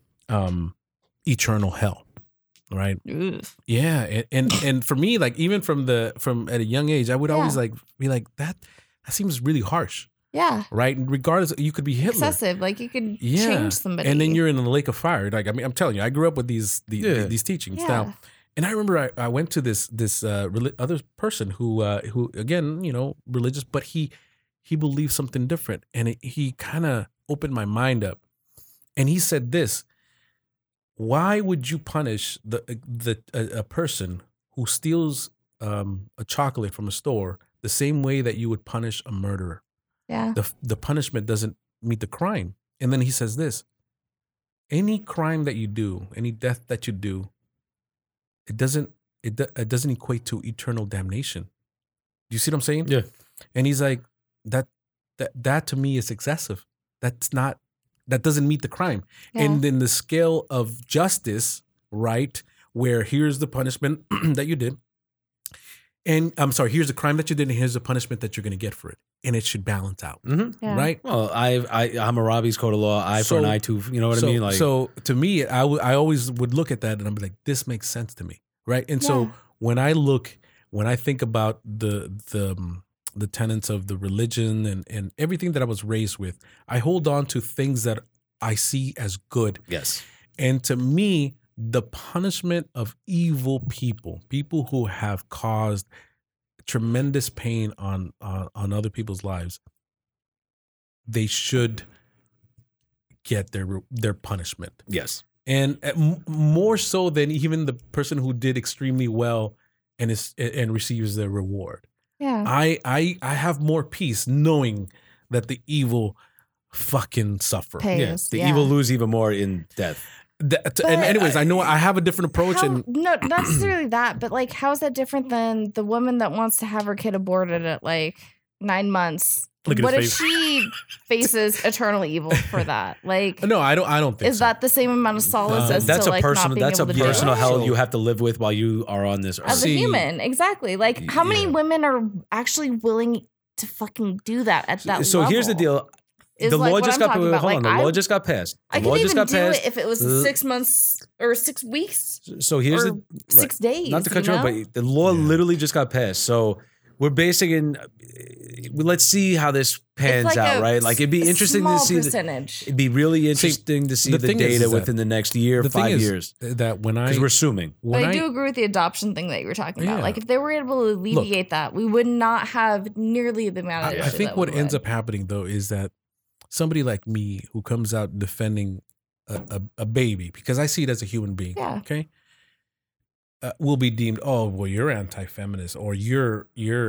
eternal hell, right? Ugh. Yeah, and for me, like even from at a young age, I would always Yeah. like be like that seems really harsh, Yeah. right? And regardless, you could be Hitler. Excessive. Like you could Yeah. change somebody. And then you're in the lake of fire. Like I'm telling you, I grew up with these teachings. Yeah. Now, and I remember I went to this other person who again, religious, but he believed something different, and he kind of opened my mind up. And he said this: why would you punish a person who steals a chocolate from a store the same way that you would punish a murderer? Yeah. The punishment doesn't meet the crime. And then he says this: any crime that you do, any death that you do, it doesn't equate to eternal damnation. Do you see what I'm saying? Yeah. And he's like, that to me is excessive. That doesn't meet the crime. Yeah. And then the scale of justice, right, where here's the punishment that you did. And I'm sorry, here's the crime that you did, and here's the punishment that you're going to get for it. And it should balance out, Mm-hmm. Yeah. right? Well, Hammurabi's code of law, eye for an So- eye, tooth. You know what I mean? Like, so to me, I always would look at that and I'm like, this makes sense to me, right? And Yeah. so when I think about the tenets of the religion and everything that I was raised with, I hold on to things that I see as good. yes. And to me, the punishment of evil people who have caused tremendous pain on other people's lives, they should get their punishment. Yes. And more so than even the person who did extremely well and receives their reward. Yeah. I have more peace knowing that the evil fucking suffer. Pays. Yes. The yeah. evil lose even more in death. And anyways, I know I have a different approach, and No, not necessarily that, but like, how is that different than the woman that wants to have her kid aborted at like 9 months? Look at What if his she faces eternal evil for that? Like, no, I don't think is so. that the same amount of solace as That's to a like personal. not being That's a able to personal do it? hell So- you have to live with while you are on this earth. As a See- human, exactly. Like, how many Yeah. women are actually willing to fucking do that at that So level? here's the deal. Is The like law what just I'm got talking hold about. on. Like, The law I just got passed. The I law could just even got do passed. it if it was Uh, 6 months or 6 weeks So here's or the 6 days. not to cut you you off, know? but the law Yeah. literally just got passed. So we're basing in. Let's see how this pans It's like out, a right? Like it'd be interesting to small see. percentage. It'd be really interesting to see the the thing is data that within the next year, the thing 5 is years, that when because we're assuming. But I do agree with the adoption thing that you were talking about. Yeah. Like, if they were able to alleviate that, we would not have nearly the amount of I issue think that what we ends would. up happening though is that somebody like me who comes out defending a baby, because I see it as a human being, Yeah. okay, will be deemed, oh well, you're anti-feminist or you're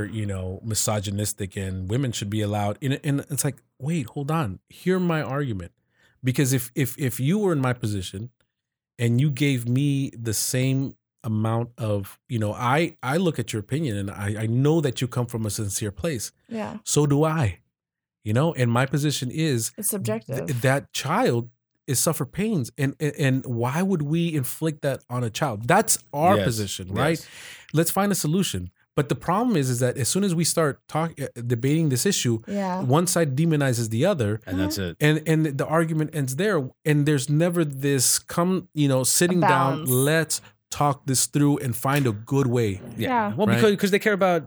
misogynistic and women should be allowed. And it's like, wait, hold on, hear my argument, because if you were in my position and you gave me the same amount of, I look at your opinion and I know that you come from a sincere place. Yeah, So do I, and my position is it's subjective. that child is suffer pains. And why would we inflict that on a child? That's our Yes, position, right? yes. Let's find a solution. But the problem is that as soon as we start debating this issue, Yeah. one side demonizes the other. And that's it. And the argument ends there. And there's never this sitting down, balance. let's talk this through and find a good way. Yeah. Well, Right. because they care about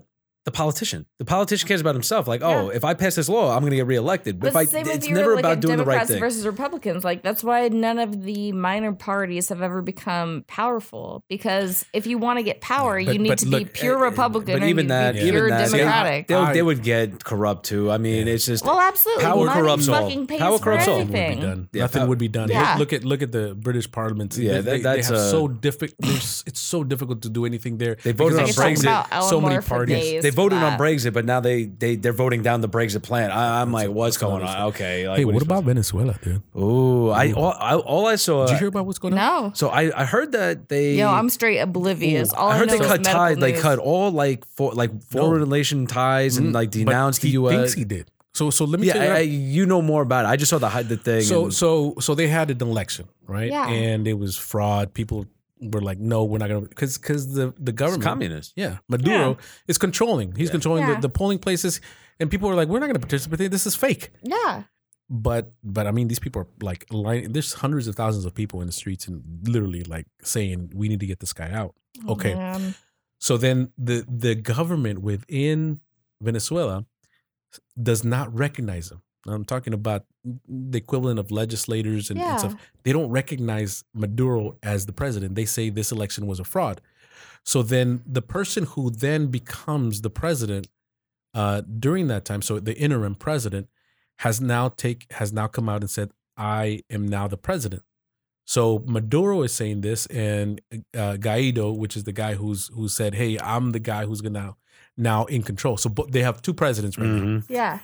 The politician cares about himself. Like, oh, if I pass this law, I'm going to get reelected. But But same it's if you never look about at doing the right Democrats thing. versus Republicans. Like that's why none of the minor parties have ever become powerful. Because if you want to get power, you need to be pure Republican. But or even you that, need to be pure Democratic. they would get corrupt too. I mean, it's just Well, absolutely. power Money corrupts all. fucking pays Power for corrupts all. everything. Nothing would be done. Yeah. Look at the British Parliament. Yeah, they that's have so difficult. It's so difficult to do anything there. They voted on because Talk there's Brexit. about so many Elmore for parties. days They for voted on that. Brexit, but now they're voting down the Brexit plan. I'm like, what's going on? Okay, like, Hey, what what is about Venezuela, dude? this? Ooh, all I saw. Did you hear about what's going on? No. So I heard that they. Yo, I'm straight oblivious. All I heard know they is cut medical ties. They news. cut all foreign relation ties and like denounced But the he U.S. thinks he did. So let me tell you. Yeah, you know more about it. I just saw the thing. So they had an election, right? Yeah. And it was fraud. People were like, no, we're not going to, because the government. It's communist. Yeah. Maduro is controlling. He's controlling Yeah. the polling places. And people are like, we're not going to participate. This is fake. Yeah. But I mean, these people are like, there's hundreds of thousands of people in the streets and literally like saying, we need to get this guy out. Okay. Man. So then the government within Venezuela does not recognize him. I'm talking about the equivalent of legislators and stuff. They don't recognize Maduro as the president. They say this election was a fraud. So then the person who then becomes the president during that time, so the interim president has now come out and said, I am now the president. So Maduro is saying this, and Guaido, which is the guy who said, hey, I'm the guy who's gonna now in control. So they have two presidents right now. Yeah.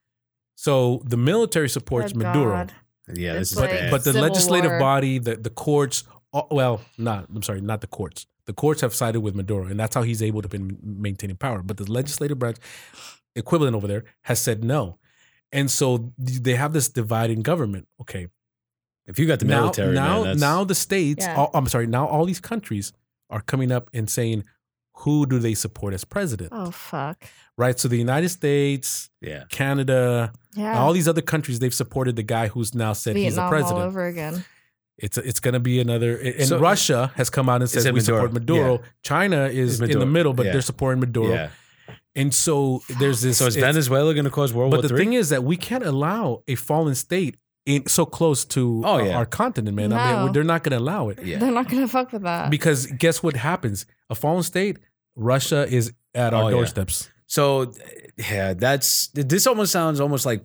So the military supports Oh, Maduro, God. Yeah, this It's is like- bad. but the Civil legislative war. body, the courts, not the courts. The courts have sided with Maduro, and that's how he's able to be maintaining power. But the legislative branch, equivalent over there, has said no. And so they have this dividing government. Okay, if you got the military, man, that's, now the states, Yeah. now all these countries are coming up and saying, who do they support as president? Oh fuck. Right? So the United States, yeah. Canada, Yeah. all these other countries, they've supported the guy who's now said he's the Vietnam all president. over again. It's going to be another. And So- Russia has come out and said said we Maduro. support Maduro. Yeah. China is in the Maduro. middle, but Yeah. they're supporting Maduro. Yeah. And so there's this. So is Venezuela going to cause World But War the III? thing is that we can't allow a fallen state so close to Oh, yeah. our continent, man. I No. mean, they're not going to allow it. Yeah. They're not gonna fuck with that. Because guess what happens? A fallen state, Russia is at Oh, our yeah. doorsteps. So yeah, this almost sounds like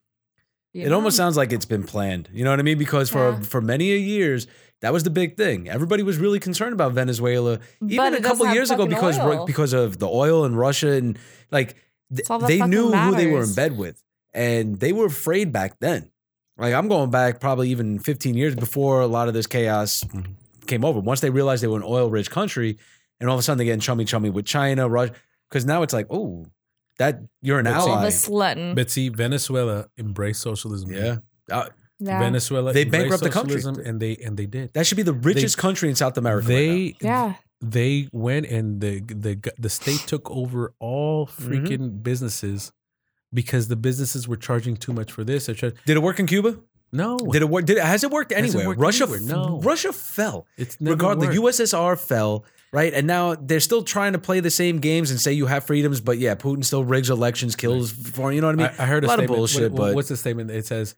You it know? almost sounds like it's been planned. You know what I mean? Because Yeah. for many years that was the big thing. Everybody was really concerned about Venezuela, But even it a couple doesn't have years ago, fucking oil. because of the oil and Russia and like It's all that they fucking knew who they were in matters. bed with, and they were afraid back then. Like I'm going back probably even 15 years before a lot of this chaos came over. Once they realized they were an oil-rich country, and all of a sudden they're getting chummy with China, Russia, because now it's like, oh, that you're an That's all ally. the slutting. But see, Venezuela embraced socialism. Yeah. Yeah. Venezuela They embraced bankrupt the country. socialism, and they did. That should be the richest country in South America. right now. They went and the state took over all freaking businesses because the businesses were charging too much for this. Did it work in Cuba? No, Did it work? Has it worked Has it anywhere? worked Russia, anywhere? No. Russia fell. it's never Regardless, worked. USSR fell, right? And now they're still trying to play the same games and say you have freedoms, but yeah, Putin still rigs elections, kills foreign. You know what I mean? I heard a lot of statement. bullshit, but What's the statement? It says,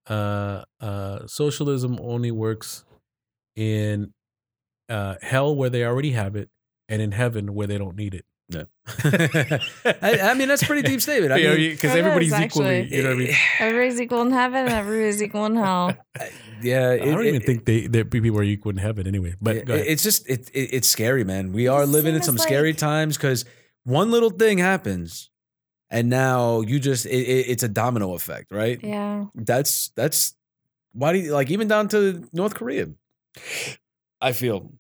socialism only works in hell where they already have it, and in heaven where they don't need it. no. I mean, that's a pretty deep statement. I mean, Because It everybody's is, equally, actually. you know what I mean? Everybody's equal in heaven and everybody's equal in hell. yeah, I don't even think that people are equal in heaven anyway. But go ahead. it's just it's scary, man. We are living in Same some as, scary like- times because one little thing happens, and now you just it's a domino effect, right? Yeah. That's why do you like even down to North Korea? I feel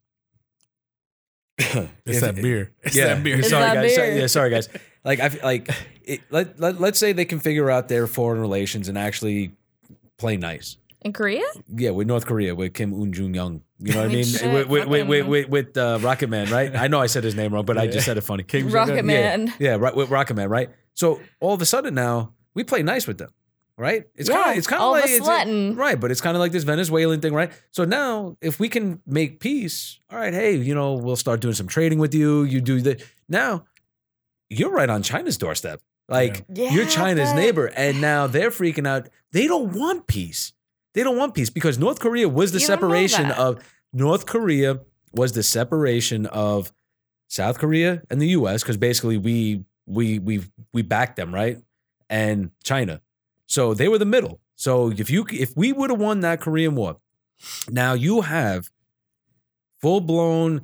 It's that beer. It's yeah, that beer. It's Sorry, that guys. beer. Sorry, guys. Like I feel like let's say they can figure out their foreign relations and actually play nice. In Korea? Yeah, with North Korea, with Kim Jong Un. You know what I mean? Shit, With Rocket Man, right? I know I said his name wrong, but I just said it funny. Kim Rocket Jong-un. Man. Yeah, right, with Rocket Man, right? So all of a sudden now we play nice with them, right? It's Yeah, kind of all the like slutting. right, but it's kind of like this Venezuelan thing, right? So now if we can make peace, all right, hey, we'll start doing some trading with you. You do that now. you're right on China's doorstep. Like Yeah. you're Yeah, China's but- neighbor, and now they're freaking out. They don't want peace. They don't want peace because North Korea was the You don't know separation that. of North Korea was the separation of South Korea and the U.S. because basically we backed them, right? And China, so they were the middle. So if we would have won that Korean War, now you have full blown,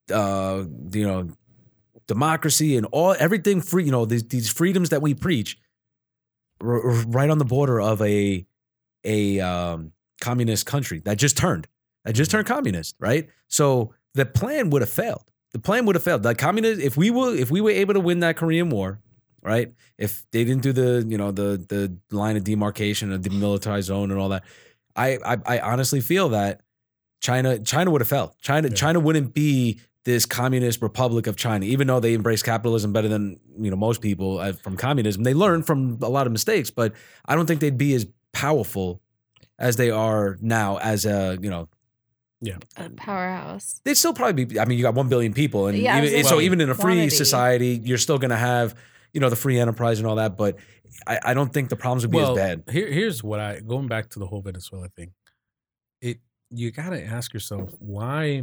democracy and everything free. These freedoms that we preach, right on the border of a communist country that just turned communist, right? So the plan would have failed. The communist, if we were able to win that Korean War, right? If they didn't do the line of demarcation of the demilitarized zone and all that, I honestly feel that China would have failed. China wouldn't be this communist republic of China, even though they embrace capitalism better than most people from communism. They learned from a lot of mistakes, but I don't think they'd be as powerful as they are now as a A powerhouse. they'd still probably be. I mean, you got 1 billion people, and Yeah, so even in a free quantity. society, you're still going to have the free enterprise and all that. But I don't think the problems would be as bad. Here's what going back to the whole Venezuela thing. You got to ask yourself why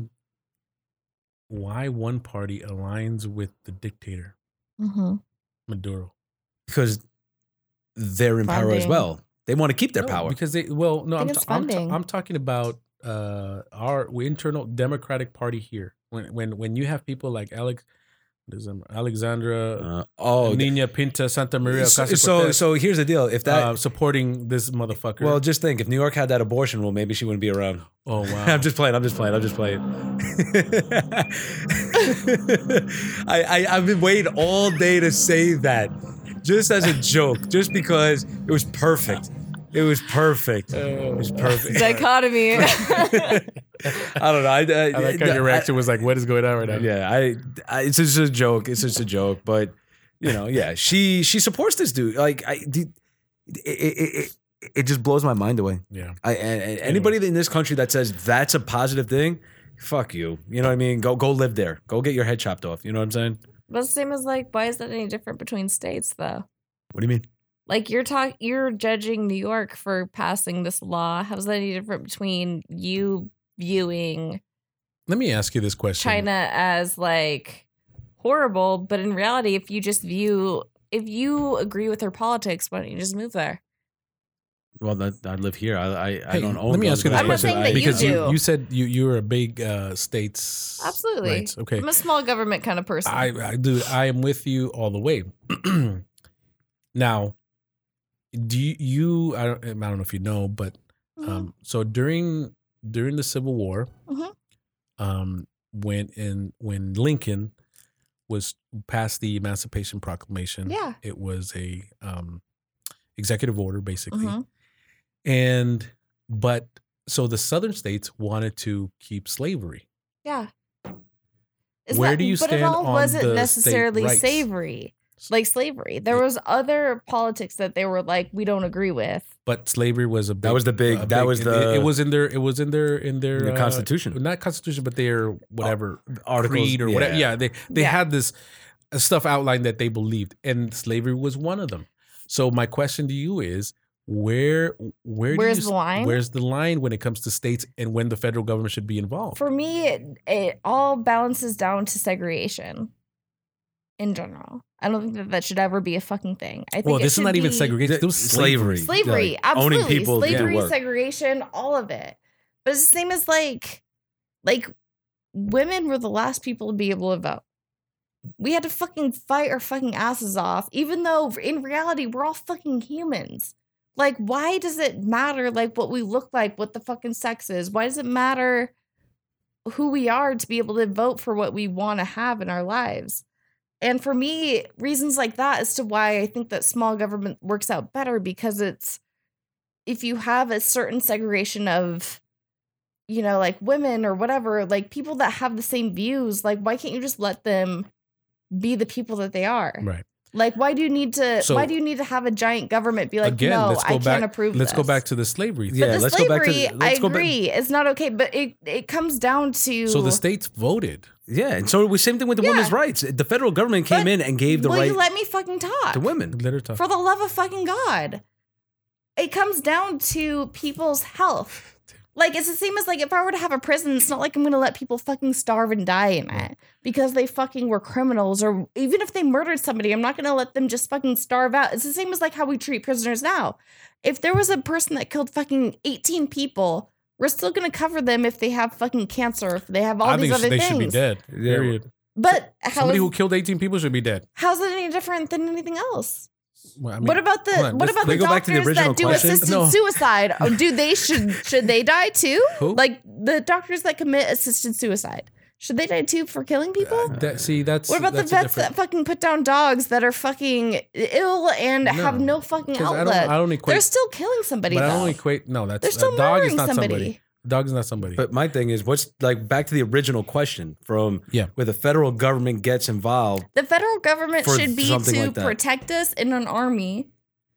one party aligns with the dictator Maduro. Because they're in power as Funding. well. They want to keep their No, power. because I'm talking about our internal Democratic Party here. When you have people like Alexandra Nina Pinta Santa Maria Ocasio-Cortez, so here's the deal. If that supporting this motherfucker. well, just think if New York had that abortion rule, maybe she wouldn't be around. oh wow. I'm just playing. I've been waiting all day to say that, just as a joke, just because it was perfect. It was perfect. Dichotomy. I don't know. I like how your reaction was like, "What is going on right now?" Yeah, it's just a joke. It's just a joke. But yeah, she supports this dude. Like, it just blows my mind away. Yeah. And anybody in this country that says that's a positive thing, fuck you. You know what I mean? Go live there. Go get your head chopped off. You know what I'm saying? But the same as why is that any different between states though? What do you mean? Like you're judging New York for passing this law. How's that any different between you viewing Let me ask you this question. China as horrible, but in reality, if you agree with their politics, why don't you just move there? Well, I live here. I Hey, don't own. let me guns, ask you but this I'm not question saying that you because do. you said you're a big states Absolutely. rights. Okay. I'm a small government kind of person. I am with you all the way. Now, do you I don't know if you know, but so during the Civil War, when Lincoln was passed the Emancipation Proclamation, Yeah. it was a executive order basically, Mhm. so the southern states wanted to keep slavery. Yeah. Where do you But stand it all on wasn't the state necessarily rights? slavery. There was other politics that they were we don't agree with. But slavery was a big, That was the big- a that was the- it was in their Constitution. not constitution, but their whatever articles, creed or whatever. yeah. Yeah, they had this stuff outlined that they believed, and slavery was one of them. So my question to you is, where's the line? Where's the line when it comes to states and when the federal government should be involved? For me, it all balances down to segregation in general. I don't think that should ever be a fucking thing. I think Well, it this is should not even be segregation. It was slavery. Slavery, Like, absolutely. owning people to do Slavery, work. segregation, all of it. But it's the same as women were the last people to be able to vote. We had to fucking fight our fucking asses off, even though in reality we're all fucking humans. Why does it matter what we look like, what the fucking sex is? Why does it matter who we are to be able to vote for what we want to have in our lives? And for me, reasons like that as to why I think that small government works out better, because it's if you have a certain segregation of, women or whatever, people that have the same views, why can't you just let them be the people that they are? Right. Like, why do you need to? So- why do you need to have a giant government be like, Again, no, let's go I back. can't approve. Let's go this. back to the slavery. Yeah, But the let's go back to slavery, the- let's I go back- agree, it's not okay. But it comes down to So the states voted. Yeah, and so we same thing with the Yeah. women's rights. The federal government came But in and gave the will right you let me fucking talk? to women. Let her talk. For the love of fucking God. It comes down to people's health. Like, it's the same as, like, if I were to have a prison, it's not like I'm going to let people fucking starve and die in it because they fucking were criminals, or even if they murdered somebody, I'm not going to let them just fucking starve out. It's the same as, like, how we treat prisoners now. If there was a person that killed fucking 18 people, we're still going to cover them if they have fucking cancer, if they have all I these think other they things. should be dead. Period. But Somebody who killed 18 people should be dead. how's it any different than anything else? Well, I mean, What about hold on, the we go back to the doctors original that do question? assisted No. suicide? Oh, do they should they die too? Who? Like the doctors that commit assisted suicide, should they die too for killing people? that's What about the that's a vets different- that fucking put down dogs that are fucking ill and have no fucking 'Cause outlet? I don't equate. They're still killing somebody. But I though. don't equate. No, that's They're still a dog is murdering not somebody. somebody. A dog is not somebody. But my thing is, what's like back to the original question from Yeah. where the federal government gets involved. The federal government For should be something to like that. protect us in an army,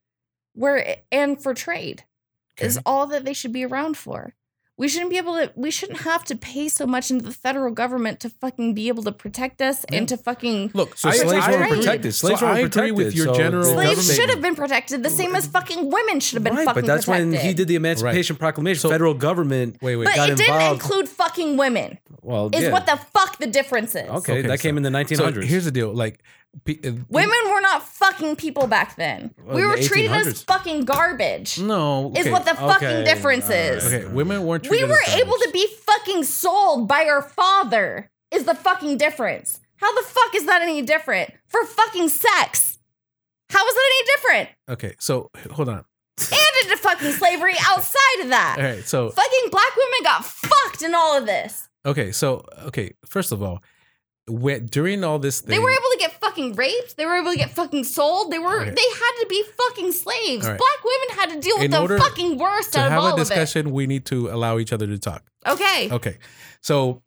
and for trade is all that they should be around for. We shouldn't have to pay so much into the federal government to fucking be able to protect us and to fucking Look, So I slaves I weren't agree. protected. So Slaves I weren't agree protected. with your so general the slaves government- should have been protected the same as fucking women should have been Right, fucking but that's protected. when he did the Emancipation Proclamation. So- federal government Wait. But got it didn't involved. include fucking women. Well, Is yeah. what the fuck the difference is. Okay, that so- came in the 1900s. So here's the deal. Like, Women were not fucking people back then. Well, We in were the treated 1800s. as fucking garbage. no, Is okay, what the fucking okay, difference all right. is. Okay, women weren't. We treated were as able garbage. to be fucking sold by our father. Is the fucking difference? How the fuck is that any different for fucking sex? How is that any different? Okay, so hold on. And into fucking slavery outside of that. All right, so Fucking black women got fucked in all of this. okay. First of all, during all this thing, They were able to get fucking raped. They were able to get fucking sold. They had to be fucking slaves. All right. Black women had to deal with In the order fucking worst to out of have all a of it. discussion, we need to allow each other to talk. Okay. Okay, so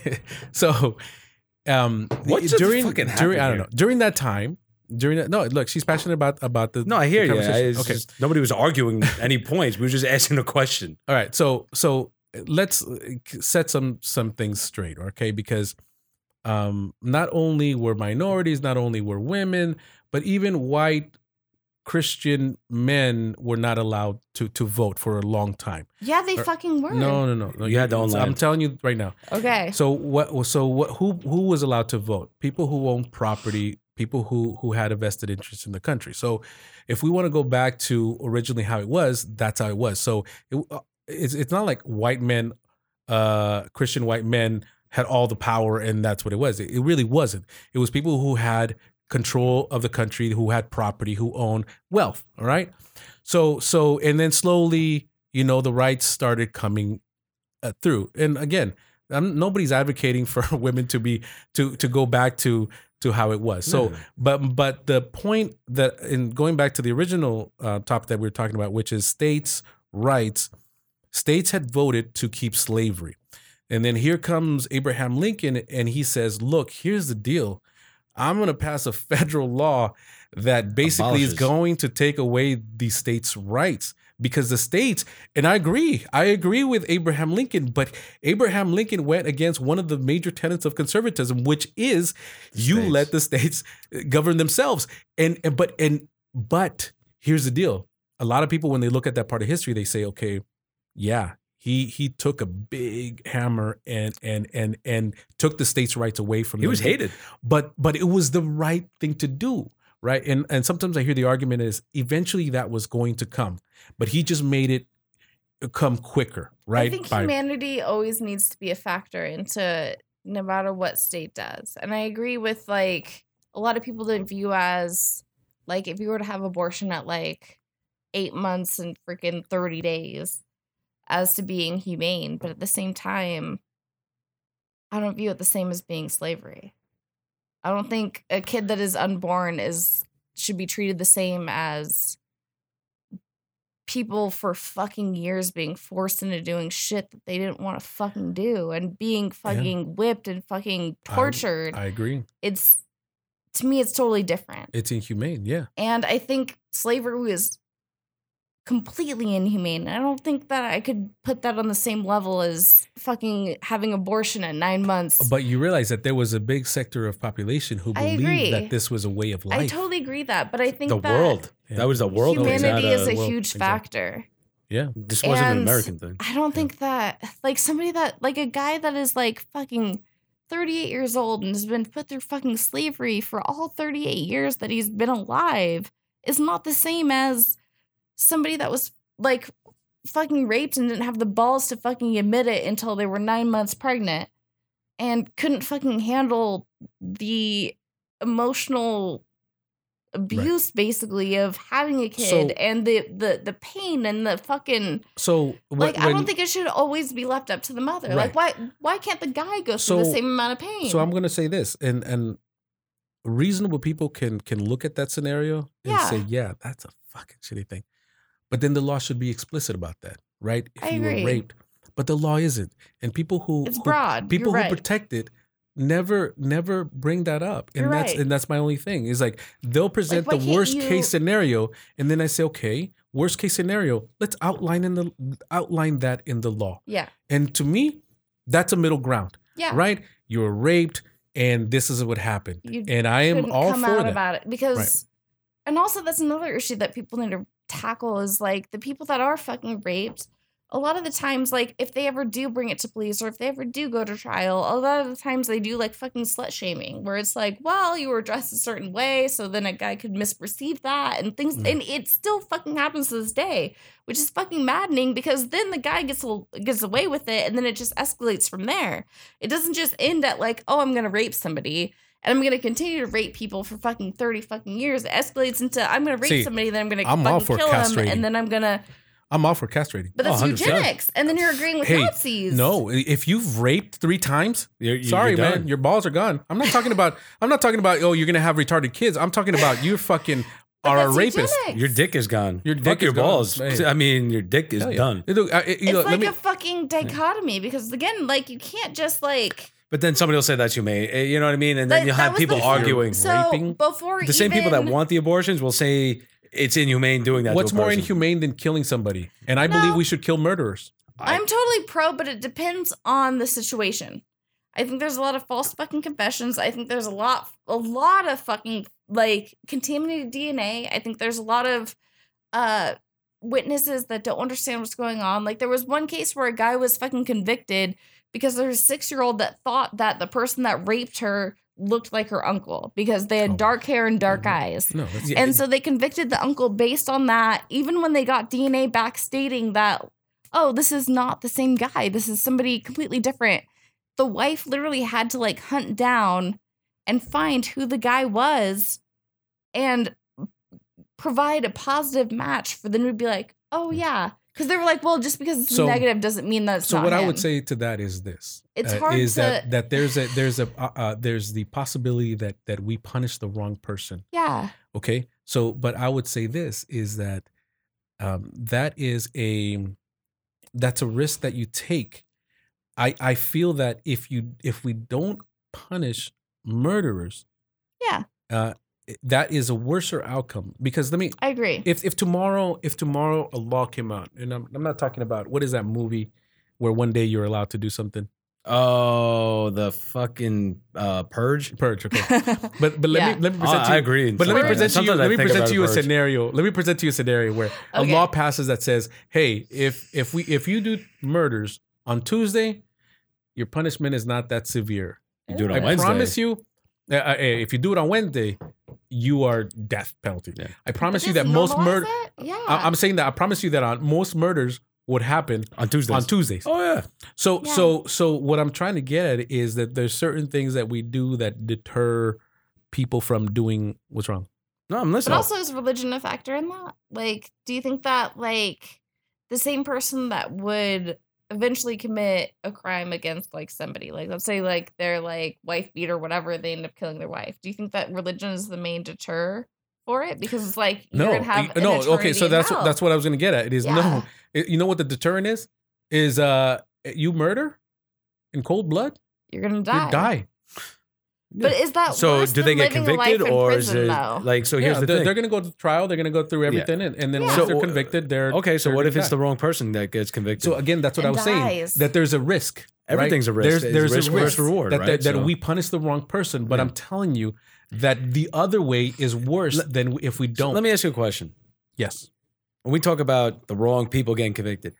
What's during fucking during happened I don't here? know during that time no look, she's passionate about the No, I hear the you. conversation. Okay. Nobody was arguing any points. We were just asking a question. All right, so let's set some things straight, okay? Because not only were minorities, not only were women, but even white Christian men were not allowed to vote for a long time. Yeah, they fucking were. No. You had to own I'm land. telling you right now. Okay. So what? So what? Who was allowed to vote? People who owned property. People who had a vested interest in the country. So, if we want to go back to originally how it was, that's how it was. So it's not like white men, Christian white men had all the power and that's what it was. It really wasn't. It was people who had control of the country, who had property, who owned wealth. All right. So and then slowly, the rights started coming through. And again, nobody's advocating for women to go back to how it was. So, but the point that in going back to the original topic that we were talking about, which is states' rights, states had voted to keep slavery. And then here comes Abraham Lincoln and he says, look, here's the deal. I'm going to pass a federal law that basically is Abolishes. going to take away the states' rights. Because the states, and I agree with Abraham Lincoln, but Abraham Lincoln went against one of the major tenets of conservatism, which is you States. let the states govern themselves. But here's the deal. A lot of people, when they look at that part of history, they say, okay, yeah, he took a big hammer and took the states' rights away from them. He was hated. But it was the right thing to do. Right. And sometimes I hear the argument is eventually that was going to come, but he just made it come quicker. Right. I think humanity always needs to be a factor into no matter what state does. And I agree with like a lot of people that view as like if you were to have abortion at like 8 months and freaking 30 days as to being humane. But at the same time, I don't view it the same as being slavery. I don't think a kid that is unborn should be treated the same as people for fucking years being forced into doing shit that they didn't want to fucking do and being fucking whipped and fucking tortured. I agree. It's to me, it's totally different. It's inhumane, yeah. And I think slavery is completely inhumane. I don't think that I could put that on the same level as fucking having abortion at 9 months. But you realize that there was a big sector of population who I agree. believed that this was a way of life. I totally agree that, but I think The that world. Yeah. That was the world. thing, humanity not is a world. huge Exactly. factor. Yeah. This wasn't an And American thing. I don't think that, like, somebody that, like, a guy that is, like, fucking 38 years old and has been put through fucking slavery for all 38 years that he's been alive is not the same as somebody that was, like, fucking raped and didn't have the balls to fucking admit it until they were 9 months pregnant and couldn't fucking handle the emotional abuse, basically, of having a kid So- and the pain and the fucking... So Like, I don't think it should always be left up to the mother. Like, why can't the guy go through the So- same amount of pain? So I'm going to say this, and reasonable people can look at that scenario and Yeah. say, yeah, that's a fucking shitty thing. But then the law should be explicit about that, right? If I you agree. were raped, but the law isn't, and people who It's broad. people You're who right. protect it never bring that up, and You're that's my only thing. Is like they'll present why the can't worst you- case scenario, and then I say, okay, worst case scenario, let's outline that in the law. Yeah. And to me, that's a middle ground, Yeah. right? You were raped, and this is what happened, You and I am couldn't all come for out that. about it because, and also that's another issue that people need to tackle is like the people that are fucking raped. A lot of the times, like if they ever do bring it to police or if they ever do go to trial, a lot of the times they do like fucking slut shaming, where it's like, well, you were dressed a certain way, so then a guy could misperceive that and things, and it still fucking happens to this day, which is fucking maddening because then the guy gets away with it, and then it just escalates from there. It doesn't just end at like, oh, I'm gonna rape somebody. And I'm going to continue to rape people for fucking 30 fucking years. It escalates into I'm going to rape See, somebody, then I'm going to I'm all fucking for kill him, castrating. and then I'm going to... I'm all for castrating. But that's 100%. eugenics. And then you're agreeing with Hey, Nazis. no, if you've raped 3 times, You're sorry, done. man, your balls are gone. I'm not talking about. Oh, you're gonna have retarded kids. I'm talking about you fucking But are a that's rapist. eugenics. Your dick is gone. Your Fuck dick your is gone. balls. Hey. I mean, your dick is Hell yeah. done. Look, It's like a fucking dichotomy because, again, like, you can't just, like... But then somebody will say that's humane. You know what I mean? And then Like, you'll that have was people before- arguing. So, raping. before The same people that even- want the abortions will say it's inhumane doing that. what's to a more person. inhumane than killing somebody? And I No. believe we should kill murderers. I'm totally pro, but it depends on the situation. I think there's a lot of false fucking confessions. I think there's a lot of fucking like contaminated DNA. I think there's a lot of witnesses that don't understand what's going on. Like there was one case where a guy was fucking convicted because there was a 6-year-old that thought that the person that raped her looked like her uncle because they had Oh. dark hair and dark eyes. No, that's, And so they convicted the uncle based on that, even when they got DNA back stating that, oh, this is not the same guy. This is somebody completely different. The wife literally had to like hunt down and find who the guy was and provide a positive match for them to be like, oh, yeah. Because they were like, well, just because it's So- negative doesn't mean that it's so not what I him. would say to that is this: It's hard is to- that there's the possibility that we punish the wrong person. Yeah. Okay, so but I would say this is that that's a risk that you take. I feel that if we don't punish murderers, Yeah. that is a worser outcome because I agree. if tomorrow a law came out, and I'm not talking about what is that movie where one day you're allowed to do something. Oh, the fucking purge. Purge, okay. But Yeah. let me present to I you. agree. But let me Sometimes- present to you. sometimes I Let me think present about to you a purge. scenario. Let me present to you a scenario where a Okay. law passes that says, "Hey, if you do murders on Tuesday, your punishment is not that severe. You do it I on Wednesday. promise you. If you do it on Wednesday, you are death penalty. Yeah. I promise But you just that most normalize murder. it? Yeah. I'm saying that I promise you that on most murders would happen On Tuesdays. on Tuesdays. Oh yeah. So what I'm trying to get at is that there's certain things that we do that deter people from doing what's wrong. No, I'm But listening. also, is religion a factor in that? Like, do you think that, like, the same person that would eventually commit a crime against, like, somebody, like, let's say, like, their, like, wife beat or whatever, they end up killing their wife. Do you think that religion is the main deter for it? Because it's like, you're going to have an Okay. eternity So in that's hell. what I was gonna get at. It is Yeah. no. You know what the deterrent is? You murder in cold blood, You're going to die. you die. But is that So worse do they than get living a life convicted, in or prison, is it though? like? So here's the they're, thing. they're going to go to trial. They're going to go through everything, and then once So, they're convicted, they're Okay, so they're what if it's back. the wrong person that gets convicted? So again, that's what I And was saying. dies. That there's a risk. right? Everything's a risk. There's Risk a versus risk reward, that, right? that So- we punish the wrong person. But I'm telling you that the other way is worse than if we don't. Let me ask you a question. Yes. When we talk about the wrong people getting convicted,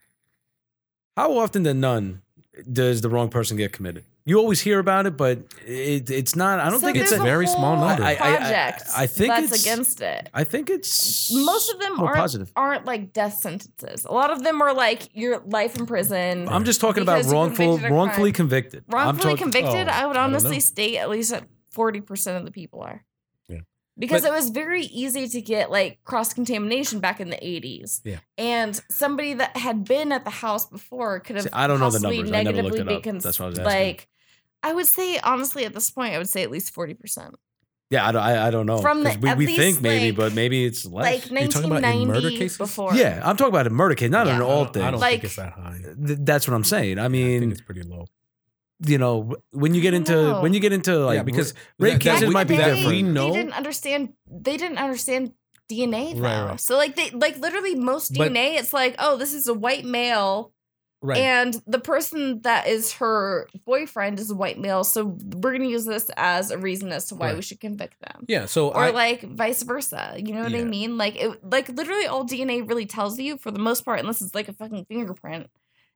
how often than none does the wrong person get committed? You always hear about it, but it's not. I don't think it's there's a very small whole number. Project I think that's it's against it. I think it's Most of them more positive. aren't like death sentences. A lot of them are like your life in prison. I'm just talking about because you're convicted of wrongfully crime. convicted. I'm Wrongfully talking- convicted, Oh, I would I don't know. honestly state at least 40% of the people are. Yeah. Because But- it was very easy to get like cross contamination back in the 80s. Yeah. And somebody that had been at the house before could have See, I don't know the possibly numbers. I never looked negatively it up. been That's what I was asking. like, I would say honestly at this point, I would say at least 40%. Yeah, I don't know. From the- 'Cause we at we least, think maybe, like- but maybe it's less. Like You're talking about in 1990 murder cases? before. Yeah, I'm talking about a murder case, not Yeah. an all thing. I don't Like- think it's that high. That's what I'm saying. I I think mean, it's pretty low. you know, when you get into know. like Yeah, because rape that- cases that we- might be that different. we know- They didn't understand DNA though. Right. So like they like literally most But- DNA, it's like, oh, this is a white male. Right. And the person that is her boyfriend is a white male, so we're gonna use this as a reason as to why Right. we should convict them, yeah. So or like vice versa. You know what I Yeah. mean? Like, like literally, all DNA really tells you, for the most part, unless it's like a fucking fingerprint,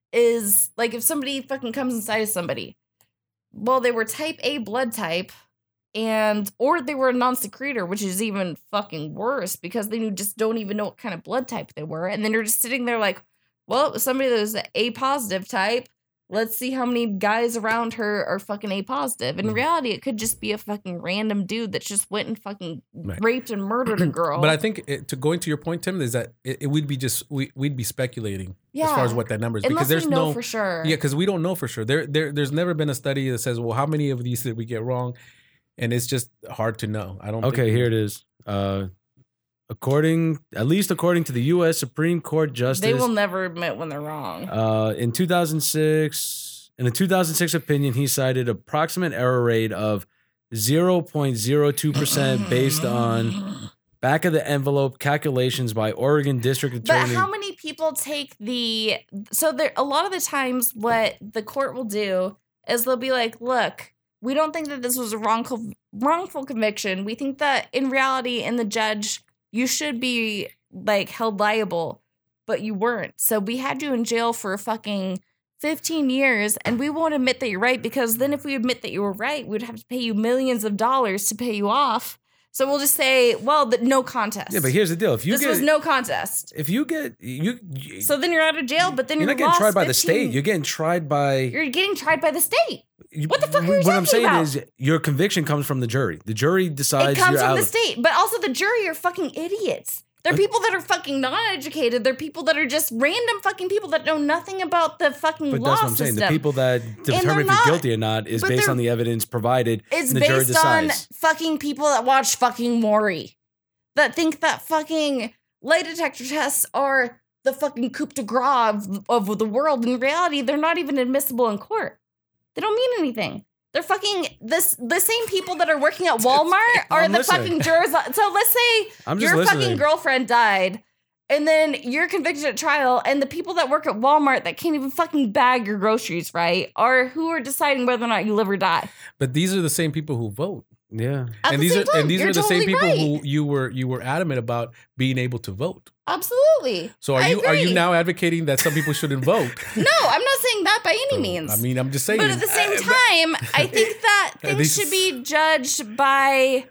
is like if somebody fucking comes inside of somebody, well, they were type A blood type, and or they were a non-secretor, which is even fucking worse because then you just don't even know what kind of blood type they were, and then you're just sitting there like, well, it was somebody that was A positive type. Let's see how many guys around her are fucking A positive. In reality, it could just be a fucking random dude that just went and fucking Right. raped and murdered a girl. But I think to going to your point, Tim, is that it would be just we'd be speculating as far as Yeah. what that number is unless because there's we know no for sure. yeah because we don't know for sure. There's never been a study that says, well, how many of these did we get wrong, and it's just hard to know. I don't. Okay, think here it is. According to the U.S. Supreme Court Justice, They will never admit when they're wrong. in 2006, in a 2006 opinion, he cited approximate error rate of 0.02% based on back of the envelope calculations by Oregon District Attorney. But how many people take the so there a lot of the times what the court will do is they'll be like, look, we don't think that this was a wrongful conviction. We think that in reality, in the judge, you should be like held liable, but you weren't. So we had you in jail for fucking 15 years, and we won't admit that you're right, because then if we admit that you were right, we'd have to pay you millions of dollars to pay you off. So we'll just say, well, no contest. Yeah, but here's the deal: if you this get, was no contest. if you get, So then you're out of jail, but then you're you're not getting lost tried by the 15 state. You're getting tried by. You're getting tried by the state. What the fuck are you What I'm talking saying about? is, your conviction comes from the jury. The jury decides It comes you're from out. the state, but also the jury are fucking idiots. They're people that are fucking non-educated. They're people that are just random fucking people that know nothing about the fucking But law that's what I'm saying. system. The people that they're determine if not- you're guilty or not is but based they're- on the evidence provided, It's and the jury based on decides. fucking people that watch fucking Maury, that think that fucking lie detector tests are the fucking coup de grace of the world. In reality, they're not even admissible in court. They don't mean anything. They're fucking the same people that are working at Walmart are I'm the listening. fucking jurors. So let's say I'm just your listening. fucking girlfriend died, and then you're convicted at trial, and the people that work at Walmart that can't even fucking bag your groceries, right, are who are deciding whether or not you live or die. But these are the same people who vote. Yeah. At and the these same are time, and these you're are the same totally people right. who you were adamant about being able to vote. Absolutely. So are I you agree. now advocating that some people shouldn't vote? No, I'm not saying that by any means. I mean, I'm just saying. But at the same time, I think that things These- should be judged by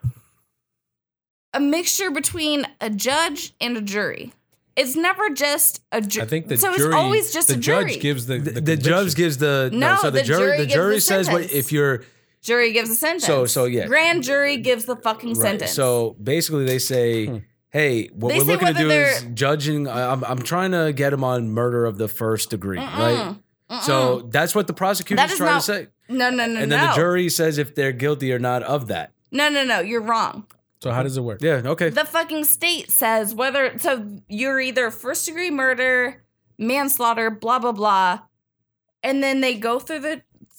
a mixture between a judge and a jury. It's never just a jury. I think the so jury, it's always just the a jury. judge gives the The judge gives the No, so the the jury jury the jury gives the says what sentence. if you're Jury gives a sentence. So, yeah. Grand jury gives the fucking right. sentence. So basically, they say, "Hey, what They we're say looking to whether do is they're- judging. I'm trying to get him on murder of the first degree, right? So that's what the prosecutor's That is trying not- to say, no, and then the jury says if they're guilty or not of that. No, you're wrong. So how does it work? Yeah. Okay. The fucking state says whether, so you're either first degree murder, manslaughter, blah, blah, blah. And then they go through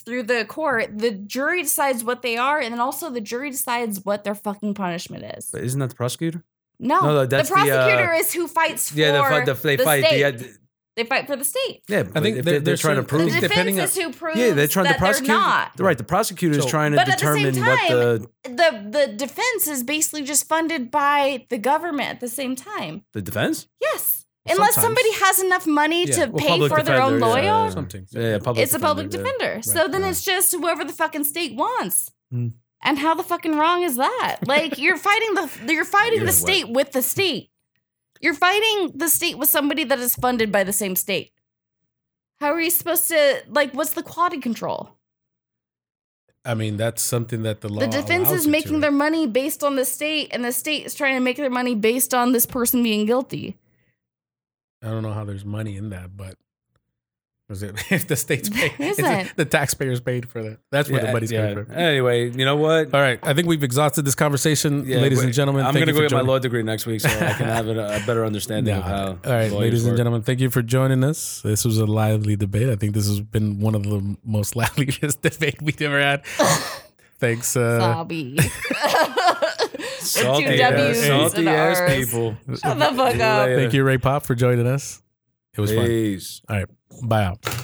through the court, the jury decides what they are, and then also the jury decides what their fucking punishment is. But isn't that the prosecutor? No, that's the prosecutor is who fights for they fight. state. They fight for the state. Yeah, I think they're trying to prove. The defense is who proves Yeah, they're trying to that they're prosecute. not. Right, the prosecutor is So- trying to But at the same determine what The defense is basically just funded by the government at the same time. the defense. Yes. Unless Sometimes. somebody has enough money Yeah. to Well, pay public for their own defender, lawyer, Something. Yeah, public. it's a public defender, yeah. defender. So then it's just whoever the fucking state wants. Hmm. And how the fucking wrong is that? Like you're fighting You're the state with the state. You're fighting the state with somebody that is funded by the same state. How are you supposed to what's the quality control? I mean, that's something that the law. The defense allows is you making to. their money based on the state, and the state is trying to make their money based on this person being guilty. I don't know how there's money in that, but was it if the state's paid? Isn't. The taxpayers paid for that. That's what the money's paid for. Anyway, you know what? All right, I think we've exhausted this conversation, Yeah, ladies but and gentlemen. I'm thank going to you go for get my joining. law degree next week so I can have a better understanding of how. All right, lawyers ladies and work. gentlemen, thank you for joining us. This was a lively debate. I think this has been one of the most liveliest debate we've ever had. Thanks. Sobby. Salty With two W's salty and ass R's. people. Shut the fuck up. Later. Thank you, Ray Pop, for joining us. It was fun. Peace. All right, bye out.